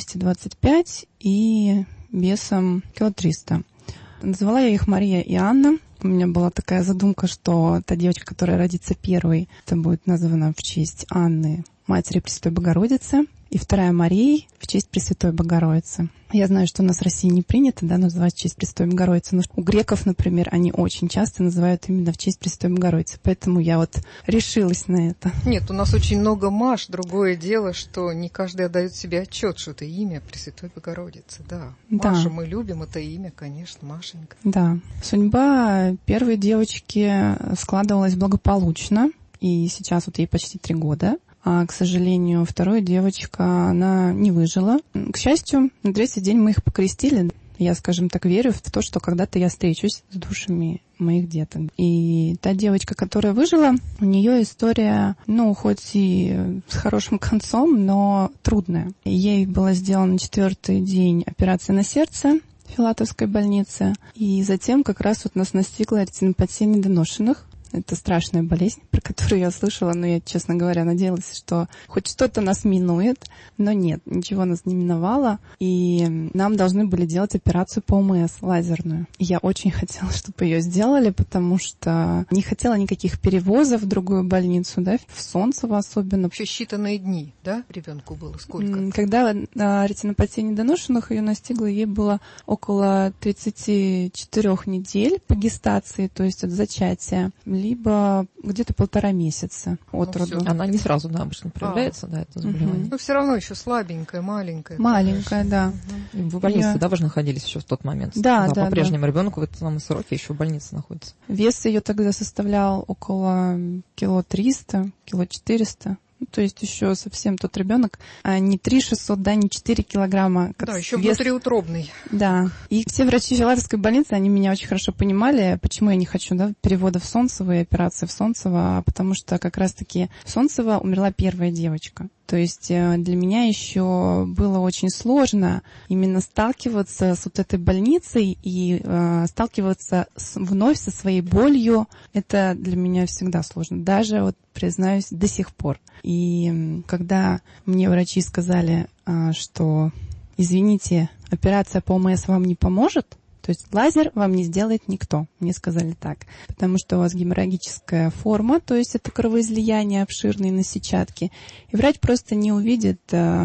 225 кг и весом 300 кг. Назвала я их Мария и Анна. У меня была такая задумка, что та девочка, которая родится первой, это будет названа в честь Анны, матери Пресвятой Богородицы, и вторая Мария в честь Пресвятой Богородицы. Я знаю, что у нас в России не принято, да, называть в честь Пресвятой Богородицы, но у греков, например, они очень часто называют именно в честь Пресвятой Богородицы, поэтому я решилась на это. Нет, у нас очень много Маш, другое дело, что не каждый отдает себе отчет, что это имя Пресвятой Богородицы, да. Маша, мы любим это имя, конечно, Машенька. Да. Судьба первой девочки складывалась благополучно, и сейчас ей почти 3 года. А, к сожалению, вторая девочка, она не выжила. К счастью, на 3-й день мы их покрестили. Я, скажем так, верю в то, что когда-то я встречусь с душами моих деток. И та девочка, которая выжила, у нее история, хоть и с хорошим концом, но трудная. Ей была сделана на 4-й день операция на сердце в Филатовской больнице. И затем как раз нас настигла ретинопатия недоношенных. Это страшная болезнь, про которую я слышала, но я, честно говоря, надеялась, что хоть что-то нас минует. Но нет, ничего нас не миновало. И нам должны были делать операцию по ОМС, лазерную. И я очень хотела, чтобы ее сделали, потому что не хотела никаких перевозов в другую больницу, да, в Солнцево особенно. Еще считанные дни, да, ребенку было? Сколько? Когда ретинопатия недоношенных ее настигла, ей было около 34 недель по гестации, то есть от зачатия, либо где-то 1,5 месяца от роду. Она не сразу, обычно проявляется, это заболевание. Но все равно еще слабенькая, маленькая. Маленькая, да. В больнице, вы же находились еще в тот момент? Да. По-прежнему ребенок в этом самом сроке еще в больнице находится. Вес ее тогда составлял около 300 кг, 400 кг. То есть еще совсем тот ребенок, не 3600, да, не 4 килограмма. Да, еще внутриутробный. Да. И все врачи Филатовской больницы, они меня очень хорошо понимали, почему я не хочу, перевода в Солнцево и операции в Солнцево, потому что как раз-таки в Солнцево умерла первая девочка. То есть для меня еще было очень сложно именно сталкиваться с вот этой больницей и сталкиваться вновь со своей болью. Это для меня всегда сложно, даже, вот, признаюсь, до сих пор. И когда мне врачи сказали, что, извините, операция по ОМС вам не поможет, то есть лазер вам не сделает никто, мне сказали так, потому что у вас геморрагическая форма, то есть это кровоизлияние обширные на сетчатке, и врач просто не увидит,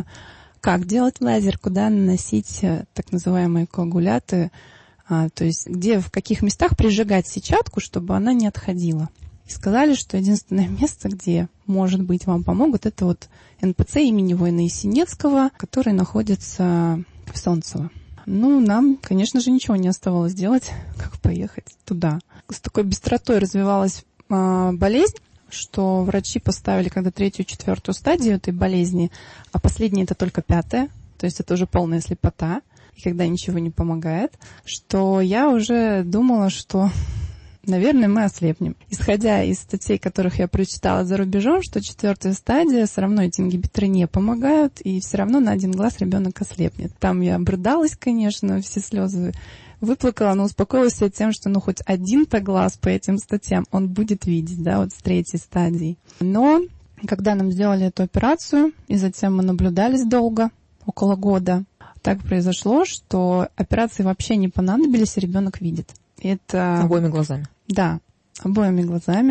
как делать лазер, куда наносить так называемые коагуляты, то есть где, в каких местах прижигать сетчатку, чтобы она не отходила. И сказали, что единственное место, где, может быть, вам помогут, это вот НПЦ имени Войны Есенинского, который находится в Солнцево. Ну, нам, конечно же, ничего не оставалось делать, как поехать туда. С такой быстротой развивалась болезнь, что врачи поставили когда 3-ю, 4-ю стадию этой болезни, а последняя это только 5-я, то есть это уже полная слепота, и когда ничего не помогает, что я уже думала, что, наверное, мы ослепнем. Исходя из статей, которых я прочитала за рубежом, что 4-я стадия, все равно эти ингибиторы не помогают, и все равно на один глаз ребенок ослепнет. Там я обрыдалась, конечно, все слезы выплакала, но успокоилась тем, что ну хоть один-то глаз по этим статьям он будет видеть, да, вот с 3-й стадии. Но когда нам сделали эту операцию, и затем мы наблюдались долго, около года, так произошло, что операции вообще не понадобились, и ребенок видит. Это... Обоими глазами. Да, обоими глазами.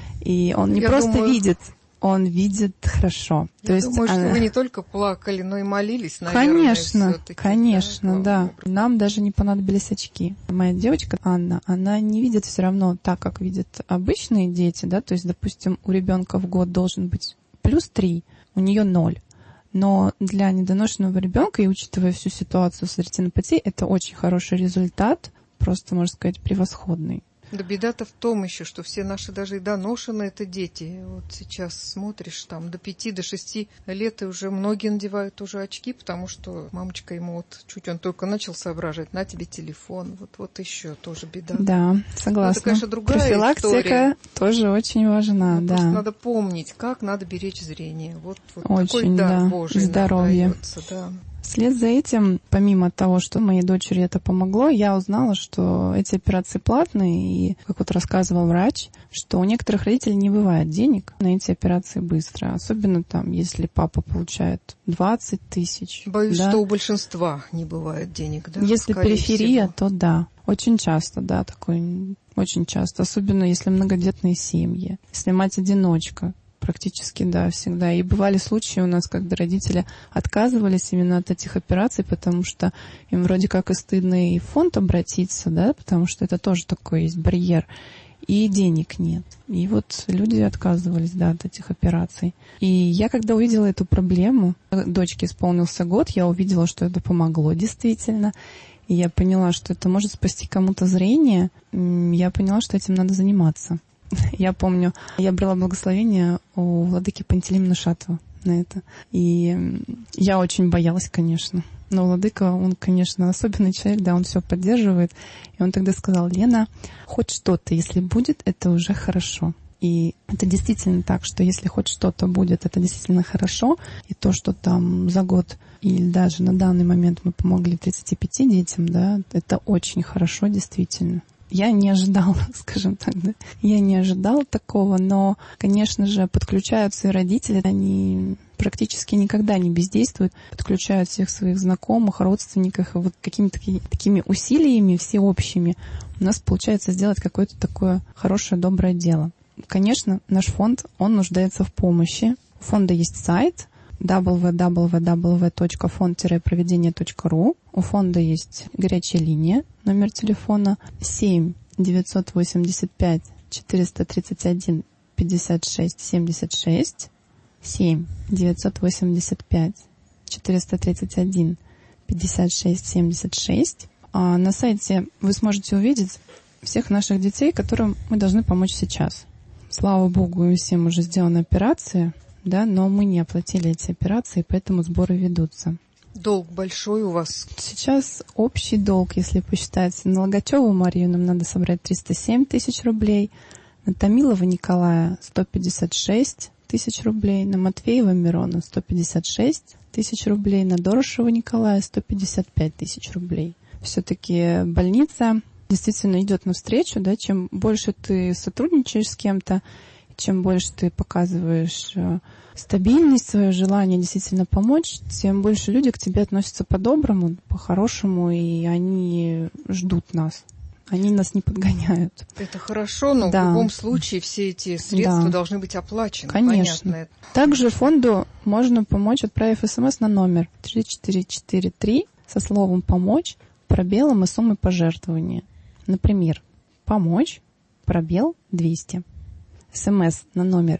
И он не просто видит, он видит хорошо. Я думаю, что вы не только плакали, но и молились, наверное. Конечно, да. Нам даже не понадобились очки. Моя девочка Анна, она не видит все равно так, как видят обычные дети, да, то есть, допустим, у ребенка в год должен быть +3, у нее 0. Но для недоношенного ребенка, и учитывая всю ситуацию с ретинопатией, это очень хороший результат, просто, можно сказать, превосходный. Да беда-то в том еще, что все наши даже и доношенные это дети. Вот сейчас смотришь, там до 5-6 лет, и уже многие надевают уже очки, потому что мамочка ему вот чуть он только начал соображать, на тебе телефон, вот еще тоже беда. Да, согласна. Это, конечно, другая профилактика история. Тоже очень важна, Но да. Просто надо помнить, как надо беречь зрение. Вот очень, такой дар да. Божий Здоровье. дается, да. Вслед за этим, помимо того, что моей дочери это помогло, я узнала, что эти операции платные, и, как вот рассказывал врач, что у некоторых родителей не бывает денег на эти операции быстро. Особенно там, если папа получает 20 тысяч. Боюсь, да? что у большинства не бывает денег, да? Если Скорее периферия, всего. то да. Очень часто, да, такой, очень часто. Особенно если многодетные семьи, если мать-одиночка. Практически, да, всегда. И бывали случаи у нас, когда родители отказывались именно от этих операций, потому что им вроде как и стыдно и в фонд обратиться, да, потому что это тоже такой есть барьер, и денег нет. И вот люди отказывались, да, от этих операций. И я, когда увидела эту проблему, дочке исполнился год, я увидела, что это помогло действительно, и я поняла, что это может спасти кому-то зрение, я поняла, что этим надо заниматься. Я помню, я брала благословение у владыки Пантелеймона Шатова на это. И я очень боялась, конечно. Но владыка, он, конечно, особенный человек, да, он все поддерживает. И он тогда сказал: Лена, хоть что-то, если будет, это уже хорошо. И это действительно так, что если хоть что-то будет, это действительно хорошо. И то, что там за год или даже на данный момент мы помогли 35 детям, да, это очень хорошо, действительно. Я не ожидала, скажем так, да. Я не ожидала такого, но, конечно же, подключаются и родители, они практически никогда не бездействуют, подключают всех своих знакомых, родственников, и вот какими-то такими усилиями всеобщими у нас получается сделать какое-то такое хорошее, доброе дело. Конечно, наш фонд, он нуждается в помощи. У фонда есть сайт www.fond-проведение.ru. У фонда есть горячая линия, номер телефона 7-985-431-56-76, 7-985-431-56-76. На сайте вы сможете увидеть всех наших детей, которым мы должны помочь сейчас. Слава Богу, и всем уже сделаны операции, да, но мы не оплатили эти операции, поэтому сборы ведутся. Долг большой у вас? Сейчас общий долг, если посчитать, на Логачеву Марию нам надо собрать 307 тысяч рублей, на Томилова Николая 156 тысяч рублей, на Матвеева Мирона 156 тысяч рублей, на Дорошева Николая 155 тысяч рублей. Все-таки больница действительно идет навстречу, да, чем больше ты сотрудничаешь с кем-то, чем больше ты показываешь стабильность, свое желание действительно помочь, тем больше люди к тебе относятся по-доброму, по-хорошему, и они ждут нас. Они нас не подгоняют. Это хорошо, но в любом случае все эти средства должны быть оплачены. Конечно. Понятно. Также фонду можно помочь, отправив СМС на номер 3443 со словом «помочь», пробелом и суммой пожертвования. Например, «помочь», пробел 200. СМС на номер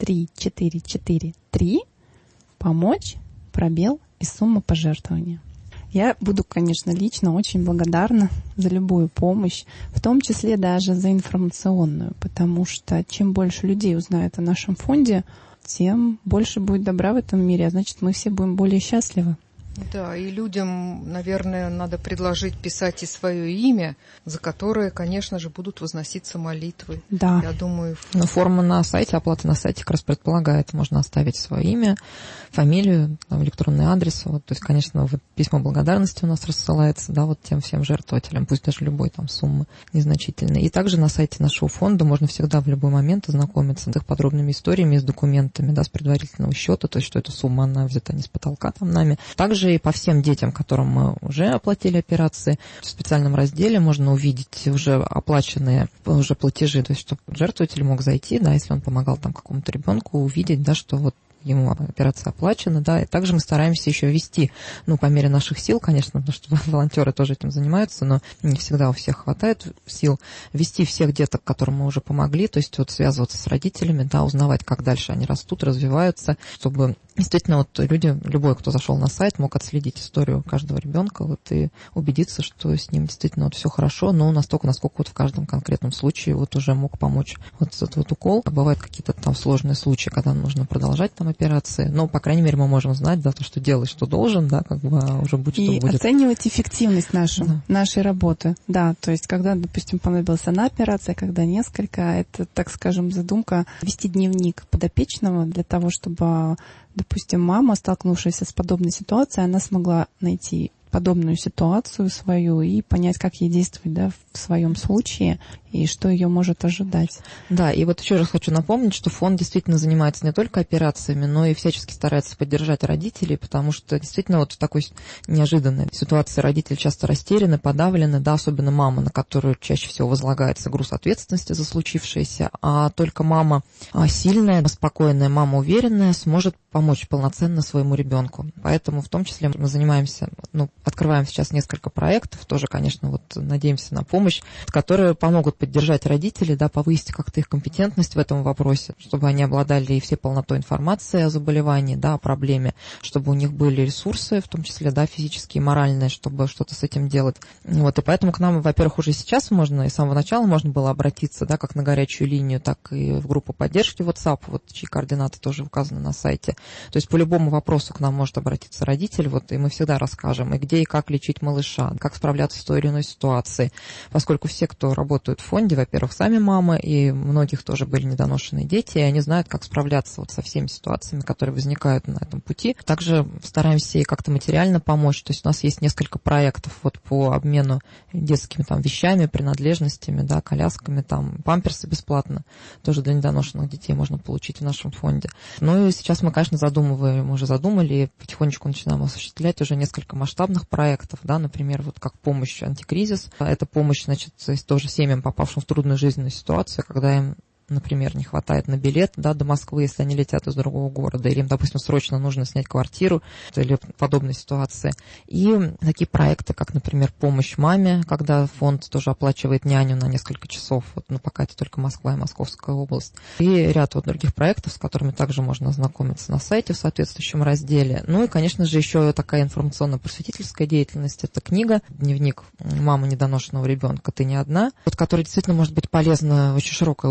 3443, «помочь», пробел и сумма пожертвования. Я буду, конечно, лично очень благодарна за любую помощь, в том числе даже за информационную, потому что чем больше людей узнает о нашем фонде, тем больше будет добра в этом мире, а значит, мы все будем более счастливы. Да, и людям, наверное, надо предложить писать и свое имя, за которое, конечно же, будут возноситься молитвы. Да. Я думаю... Но форма на сайте, оплата на сайте как раз предполагает, можно оставить свое имя, фамилию, электронный адрес. Вот, то есть, конечно, вот письмо благодарности у нас рассылается, да, вот тем всем жертвователям, пусть даже любой там суммы незначительной. И также на сайте нашего фонда можно всегда в любой момент ознакомиться с их подробными историями, с документами, да, с предварительного счета, то есть, что эта сумма, она взята не с потолка там нами. Также и по всем детям, которым мы уже оплатили операции, в специальном разделе можно увидеть уже оплаченные уже платежи, то есть чтобы жертвователь мог зайти, да, если он помогал там какому-то ребенку, увидеть, да, что вот ему операция оплачена, да, и также мы стараемся еще вести, ну, по мере наших сил, конечно, потому что волонтеры тоже этим занимаются, но не всегда у всех хватает сил, вести всех деток, которым мы уже помогли, то есть вот связываться с родителями, да, узнавать, как дальше они растут, развиваются, чтобы действительно вот люди, любой, кто зашел на сайт, мог отследить историю каждого ребенка, вот, и убедиться, что с ним действительно вот все хорошо, но настолько, насколько вот в каждом конкретном случае вот уже мог помочь вот этот вот укол. Бывают какие-то там сложные случаи, когда нужно продолжать там операции, но, по крайней мере, мы можем знать, да, то, что делай, что должен, да, как бы уже будь что будет. И оценивать эффективность нашей работы, да, то есть, когда, допустим, понадобилась одна операция, когда несколько, это, так скажем, задумка вести дневник подопечного для того, чтобы, допустим, мама, столкнувшаяся с подобной ситуацией, она смогла найти подобную ситуацию свою и понять, как ей действовать, да, в своем случае и что ее может ожидать. Да, и вот еще раз хочу напомнить, что фонд действительно занимается не только операциями, но и всячески старается поддержать родителей, потому что действительно вот в такой неожиданной ситуации родители часто растеряны, подавлены, да, особенно мама, на которую чаще всего возлагается груз ответственности за случившееся, а только мама сильная, спокойная, мама уверенная сможет помочь полноценно своему ребенку. Поэтому в том числе мы занимаемся, ну, открываем сейчас несколько проектов, тоже, конечно, вот надеемся на помощь, которые помогут поддержать родителей, да, повысить как-то их компетентность в этом вопросе, чтобы они обладали и всей полнотой информации о заболевании, да, о проблеме, чтобы у них были ресурсы, в том числе, да, физические и моральные, чтобы что-то с этим делать. Вот, и поэтому к нам, во-первых, уже сейчас можно, и с самого начала можно было обратиться, да, как на горячую линию, так и в группу поддержки WhatsApp, вот, чьи координаты тоже указаны на сайте. То есть по любому вопросу к нам может обратиться родитель, вот, и мы всегда расскажем, и где и как лечить малыша, как справляться с той или иной ситуацией, поскольку все, кто работают в фонде, во-первых, сами мамы, и многих тоже были недоношенные дети, и они знают, как справляться вот со всеми ситуациями, которые возникают на этом пути. Также стараемся и как-то материально помочь, то есть у нас есть несколько проектов вот по обмену детскими там вещами, принадлежностями, да, колясками, там памперсы бесплатно, тоже для недоношенных детей можно получить в нашем фонде. Ну и сейчас мы, конечно, уже задумали, и потихонечку начинаем осуществлять уже несколько масштабных проектов, да, например, вот как помощь антикризис. Это помощь, значит, тоже семьям, попавшим в трудную жизненную ситуацию, когда им, например, не хватает на билет, да, до Москвы, если они летят из другого города, или им, допустим, срочно нужно снять квартиру, или подобные ситуации. И такие проекты, как, например, помощь маме, когда фонд тоже оплачивает няню на несколько часов, вот, ну, пока это только Москва и Московская область. И ряд вот других проектов, с которыми также можно ознакомиться на сайте в соответствующем разделе. Ну и, конечно же, еще такая информационно-просветительская деятельность. Это книга «Дневник мамы недоношенного ребенка. Ты не одна», вот, которая действительно может быть полезна очень широкой аудитории,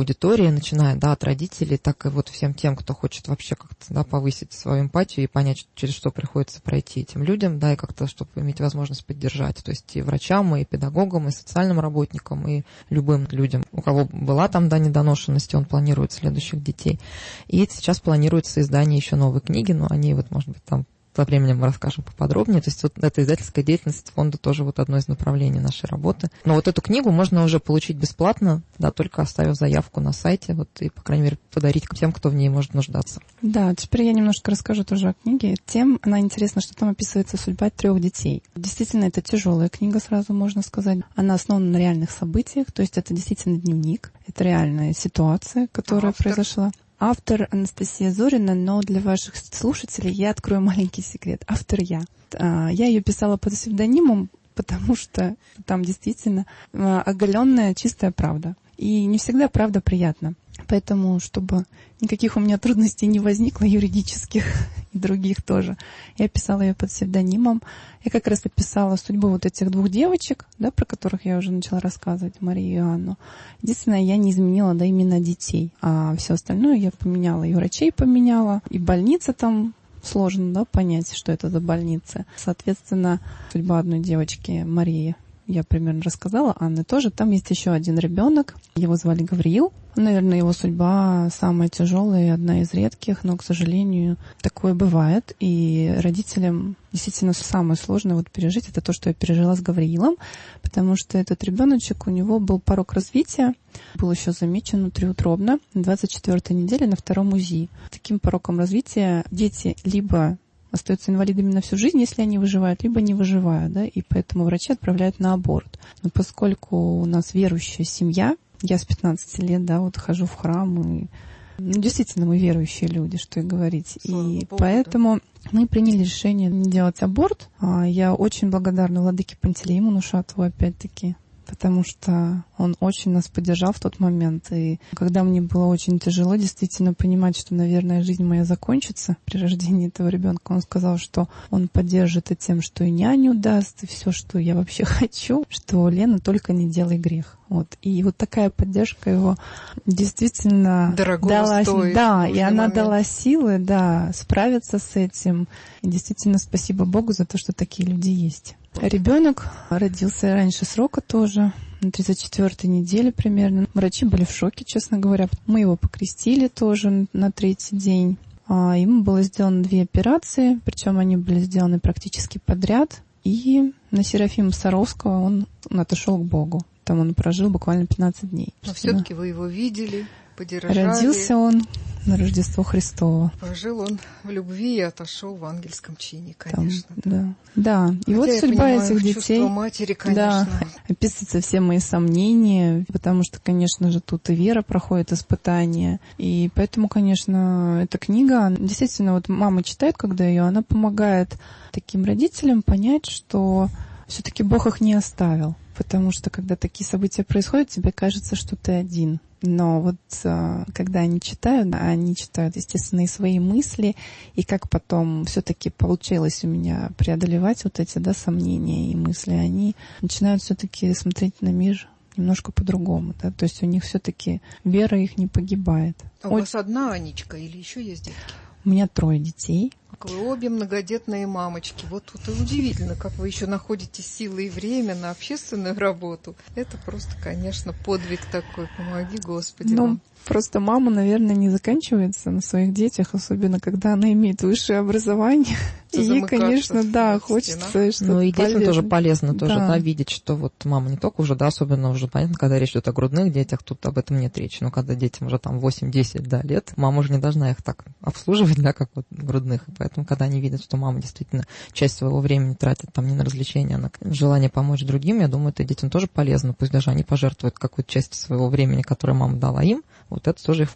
аудитории, начиная, да, от родителей, так и вот всем тем, кто хочет вообще как-то, да, повысить свою эмпатию и понять, через что приходится пройти этим людям, да, и как-то, чтобы иметь возможность поддержать, то есть и врачам, и педагогам, и социальным работникам, и любым людям, у кого была там, да, недоношенность, он планирует следующих детей. И сейчас планируется издание еще новой книги, но они вот, может быть, там со временем мы расскажем поподробнее. То есть вот эта издательская деятельность фонда тоже вот одно из направлений нашей работы. Но вот эту книгу можно уже получить бесплатно, да, только оставив заявку на сайте, вот, и, по крайней мере, подарить тем, кто в ней может нуждаться. Да, теперь я немножко расскажу тоже о книге. Тем она интересна, что там описывается судьба 3 детей. Действительно, это тяжелая книга, сразу можно сказать. Она основана на реальных событиях, то есть это действительно дневник, это реальная ситуация, которая произошла. Автор Анастасия Зорина, но для ваших слушателей я открою маленький секрет. Автор я. Я ее писала под псевдонимом, потому что там действительно оголенная чистая правда. И не всегда правда приятна. Поэтому, чтобы никаких у меня трудностей не возникло, юридических и других тоже, я писала ее под псевдонимом. Я как раз описала судьбу вот этих 2 девочек, да, про которых я уже начала рассказывать, Марию и Анну. Единственное, я не изменила, да, имена детей. А все остальное я поменяла, и врачей поменяла, и больница там сложно, да, понять, что это за больница. Соответственно, судьба одной девочки, Марии, я примерно рассказала, Анны тоже. Там есть еще один ребенок, его звали Гавриил. Наверное, его судьба самая тяжелая и одна из редких, но, к сожалению, такое бывает. И родителям действительно самое сложное вот пережить это то, что я пережила с Гавриилом, потому что этот ребеночек, у него был порок развития, был еще замечен внутриутробно на 24-й неделе на 2-м УЗИ. Таким пороком развития дети либо остаются инвалидами на всю жизнь, если они выживают, либо не выживают, да, и поэтому врачи отправляют на аборт. Но поскольку у нас верующая семья, я с 15 лет, да, вот хожу в храм, и действительно мы верующие люди, что и говорить. И поэтому мы приняли решение не делать аборт. Я очень благодарна владыке Пантелеимону Нушатову, опять-таки, потому что он очень нас поддержал в тот момент. И когда мне было очень тяжело действительно понимать, что, наверное, жизнь моя закончится при рождении этого ребенка, он сказал, что он поддержит и тем, что и няню даст, и все, что я вообще хочу, что Лена, только не делай грех. Вот. И вот такая поддержка его действительно дала, да, и она дала силы, да, справиться с этим. И действительно спасибо Богу за то, что такие люди есть. Ребенок родился раньше срока тоже, на 34-й неделе примерно. Врачи были в шоке, честно говоря. Мы его покрестили тоже на 3-й день. Ему было сделано 2 операции, причем они были сделаны практически подряд. И на Серафима Саровского он отошел к Богу. Там он прожил буквально 15 дней. Но все-таки вы его видели, поддержали. Родился он на Рождество Христово. Пожил он в любви и отошел в ангельском чине, конечно. Там, да. И вот судьба этих детей. Матери, конечно. Да, описываются все мои сомнения, потому что, конечно же, тут и вера проходит испытания. И поэтому, конечно, эта книга, действительно, вот мама читает, когда ее, она помогает таким родителям понять, что все-таки Бог их не оставил. Потому что, когда такие события происходят, тебе кажется, что ты один. Но вот когда они читают, естественно, и свои мысли, и как потом все-таки получилось у меня преодолевать вот эти, да, сомнения и мысли, они начинают все-таки смотреть на мир немножко по-другому, да, то есть у них все-таки вера их не погибает. А у вас одна Анечка или еще есть детки? У меня 3 детей. Вы обе многодетные мамочки. Вот тут и удивительно, как вы еще находите силы и время на общественную работу. Это просто, конечно, подвиг такой. Помоги, Господи. Ну, просто мама, наверное, не заканчивается на своих детях, особенно когда она имеет высшее образование. И ей, конечно, да, хочется что-то. Ну и детям полезное. тоже полезно тоже, Да. да, видеть, что вот мама не только уже, да, особенно уже понятно, когда речь идет о грудных детях, тут об этом нет речи. Но когда детям уже там 8-10 да, лет, мама уже не должна их так обслуживать, да, как вот грудных. И поэтому, когда они видят, что мама действительно часть своего времени тратит там не на развлечения, а на желание помочь другим, я думаю, это детям тоже полезно. Пусть даже они пожертвуют какую-то часть своего времени, которое мама дала им. Вот это тоже их вклад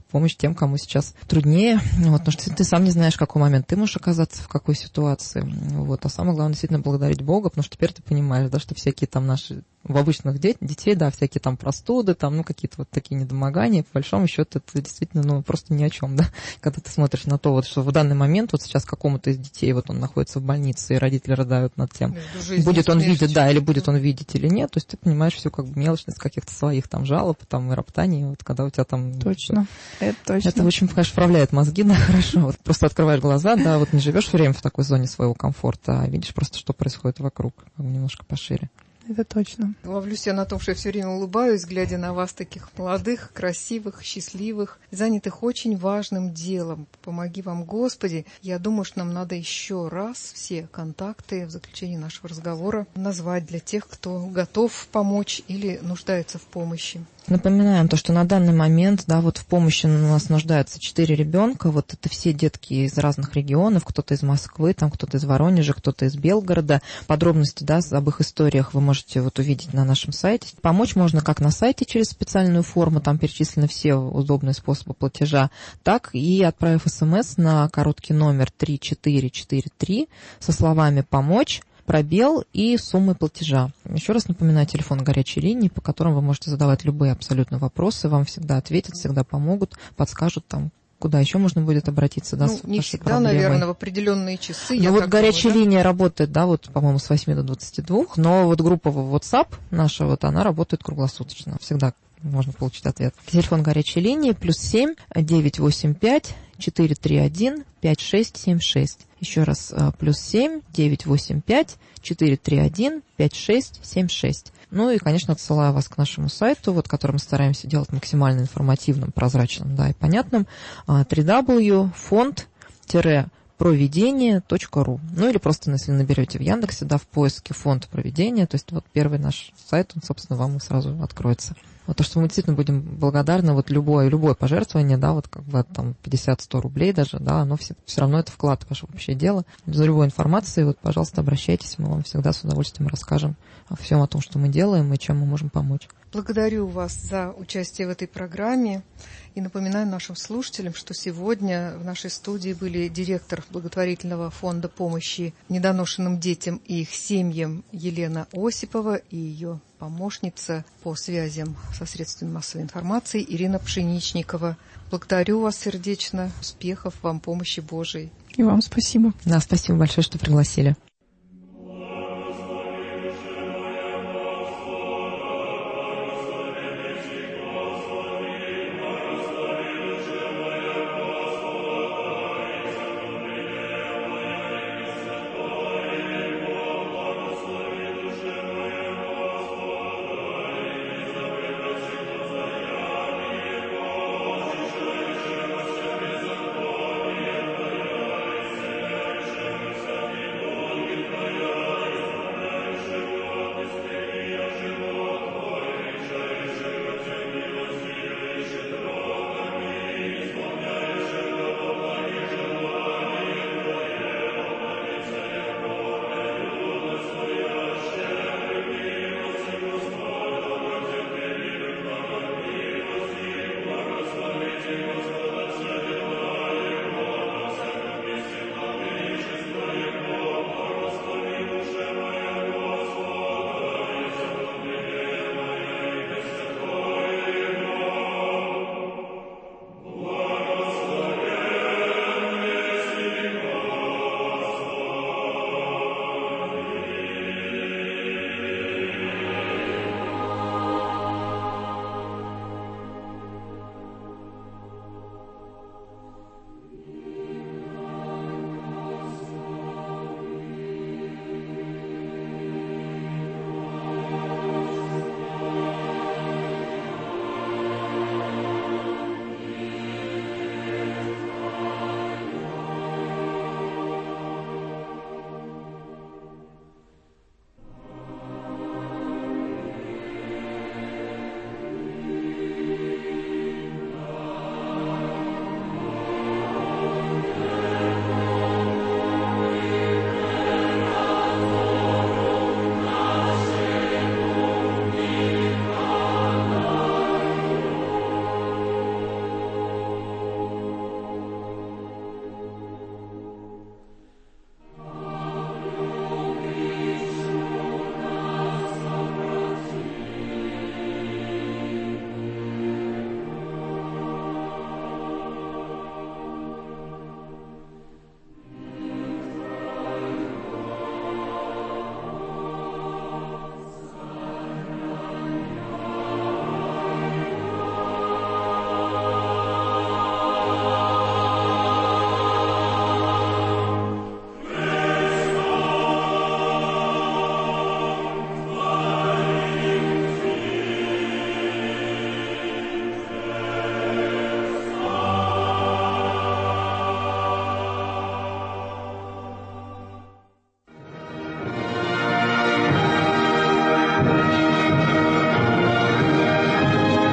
помощь тем, кому сейчас труднее. Вот, потому что ты сам не знаешь, в какой момент ты можешь оказаться, в какой ситуации. Вот. А самое главное, действительно, благодарить Бога, потому что теперь ты понимаешь, да, что всякие там наши в обычных детей, да, всякие там простуды, там, ну, какие-то вот такие недомогания, по большому счету, это действительно, ну, просто ни о чем, да, когда ты смотришь на то, вот, что в данный момент вот сейчас какому-то из детей, вот он находится в больнице, и родители рыдают над тем, будет он видеть, да, или будет он видеть или нет, то есть ты понимаешь всю как бы мелочность каких-то своих там жалоб, там, и роптаний, вот, когда у тебя там... Точно, это точно. Это очень, конечно, вправляет мозги, да, хорошо, вот, просто открываешь глаза, да, вот не живешь все время в такой зоне своего комфорта, а видишь просто, что происходит вокруг, немножко пошире. Это точно. Ловлюсь я на том, что я все время улыбаюсь, глядя на вас, таких молодых, красивых, счастливых, занятых очень важным делом. Помоги вам, Господи. Я думаю, что нам надо еще раз все контакты в заключении нашего разговора назвать для тех, кто готов помочь или нуждается в помощи. Напоминаем то, что на данный момент, да, вот в помощи у нас нуждаются 4 ребенка. Вот это все детки из разных регионов, кто-то из Москвы, там кто-то из Воронежа, кто-то из Белгорода. Подробности, да, об их историях вы можете вот увидеть на нашем сайте. Помочь можно как на сайте через специальную форму, там перечислены все удобные способы платежа, так и отправив СМС на короткий номер 3443 со словами «Помочь», пробел и суммы платежа. Еще раз напоминаю, телефон горячей линии, по которым вы можете задавать любые абсолютно вопросы, вам всегда ответят, всегда помогут, подскажут там, куда еще можно будет обратиться, да, ну, не всегда, проблемой. Наверное, в определенные часы. Ну, вот горячая линия работает, да, вот, по-моему, с 8 до 22, но вот группа WhatsApp наша, вот, она работает круглосуточно, всегда можно получить ответ. Телефон горячей линии +7 985 431 5676. Еще раз, +7 985 431 5676. Ну и, конечно, отсылаю вас к нашему сайту, вот, который мы стараемся делать максимально информативным, прозрачным, да, и понятным. www.fond-провидение.ру. Ну или просто, если наберете в Яндексе, да, в поиске «Фонд провидения», то есть вот первый наш сайт, он, собственно, вам сразу откроется. Вот то, что мы действительно будем благодарны, вот любое пожертвование, да, вот как бы там 50-100 рублей даже, да, оно все равно это вклад в ваше общее дело. За любой информацией, вот, пожалуйста, обращайтесь, мы вам всегда с удовольствием расскажем о всем о том, что мы делаем и чем мы можем помочь. Благодарю вас за участие в этой программе и напоминаю нашим слушателям, что сегодня в нашей студии были директор благотворительного фонда помощи недоношенным детям и их семьям Елена Осипова и ее помощница по связям со средствами массовой информации Ирина Пшеничникова. Благодарю вас сердечно, успехов вам, помощи Божией. И вам спасибо. Да, спасибо большое, что пригласили.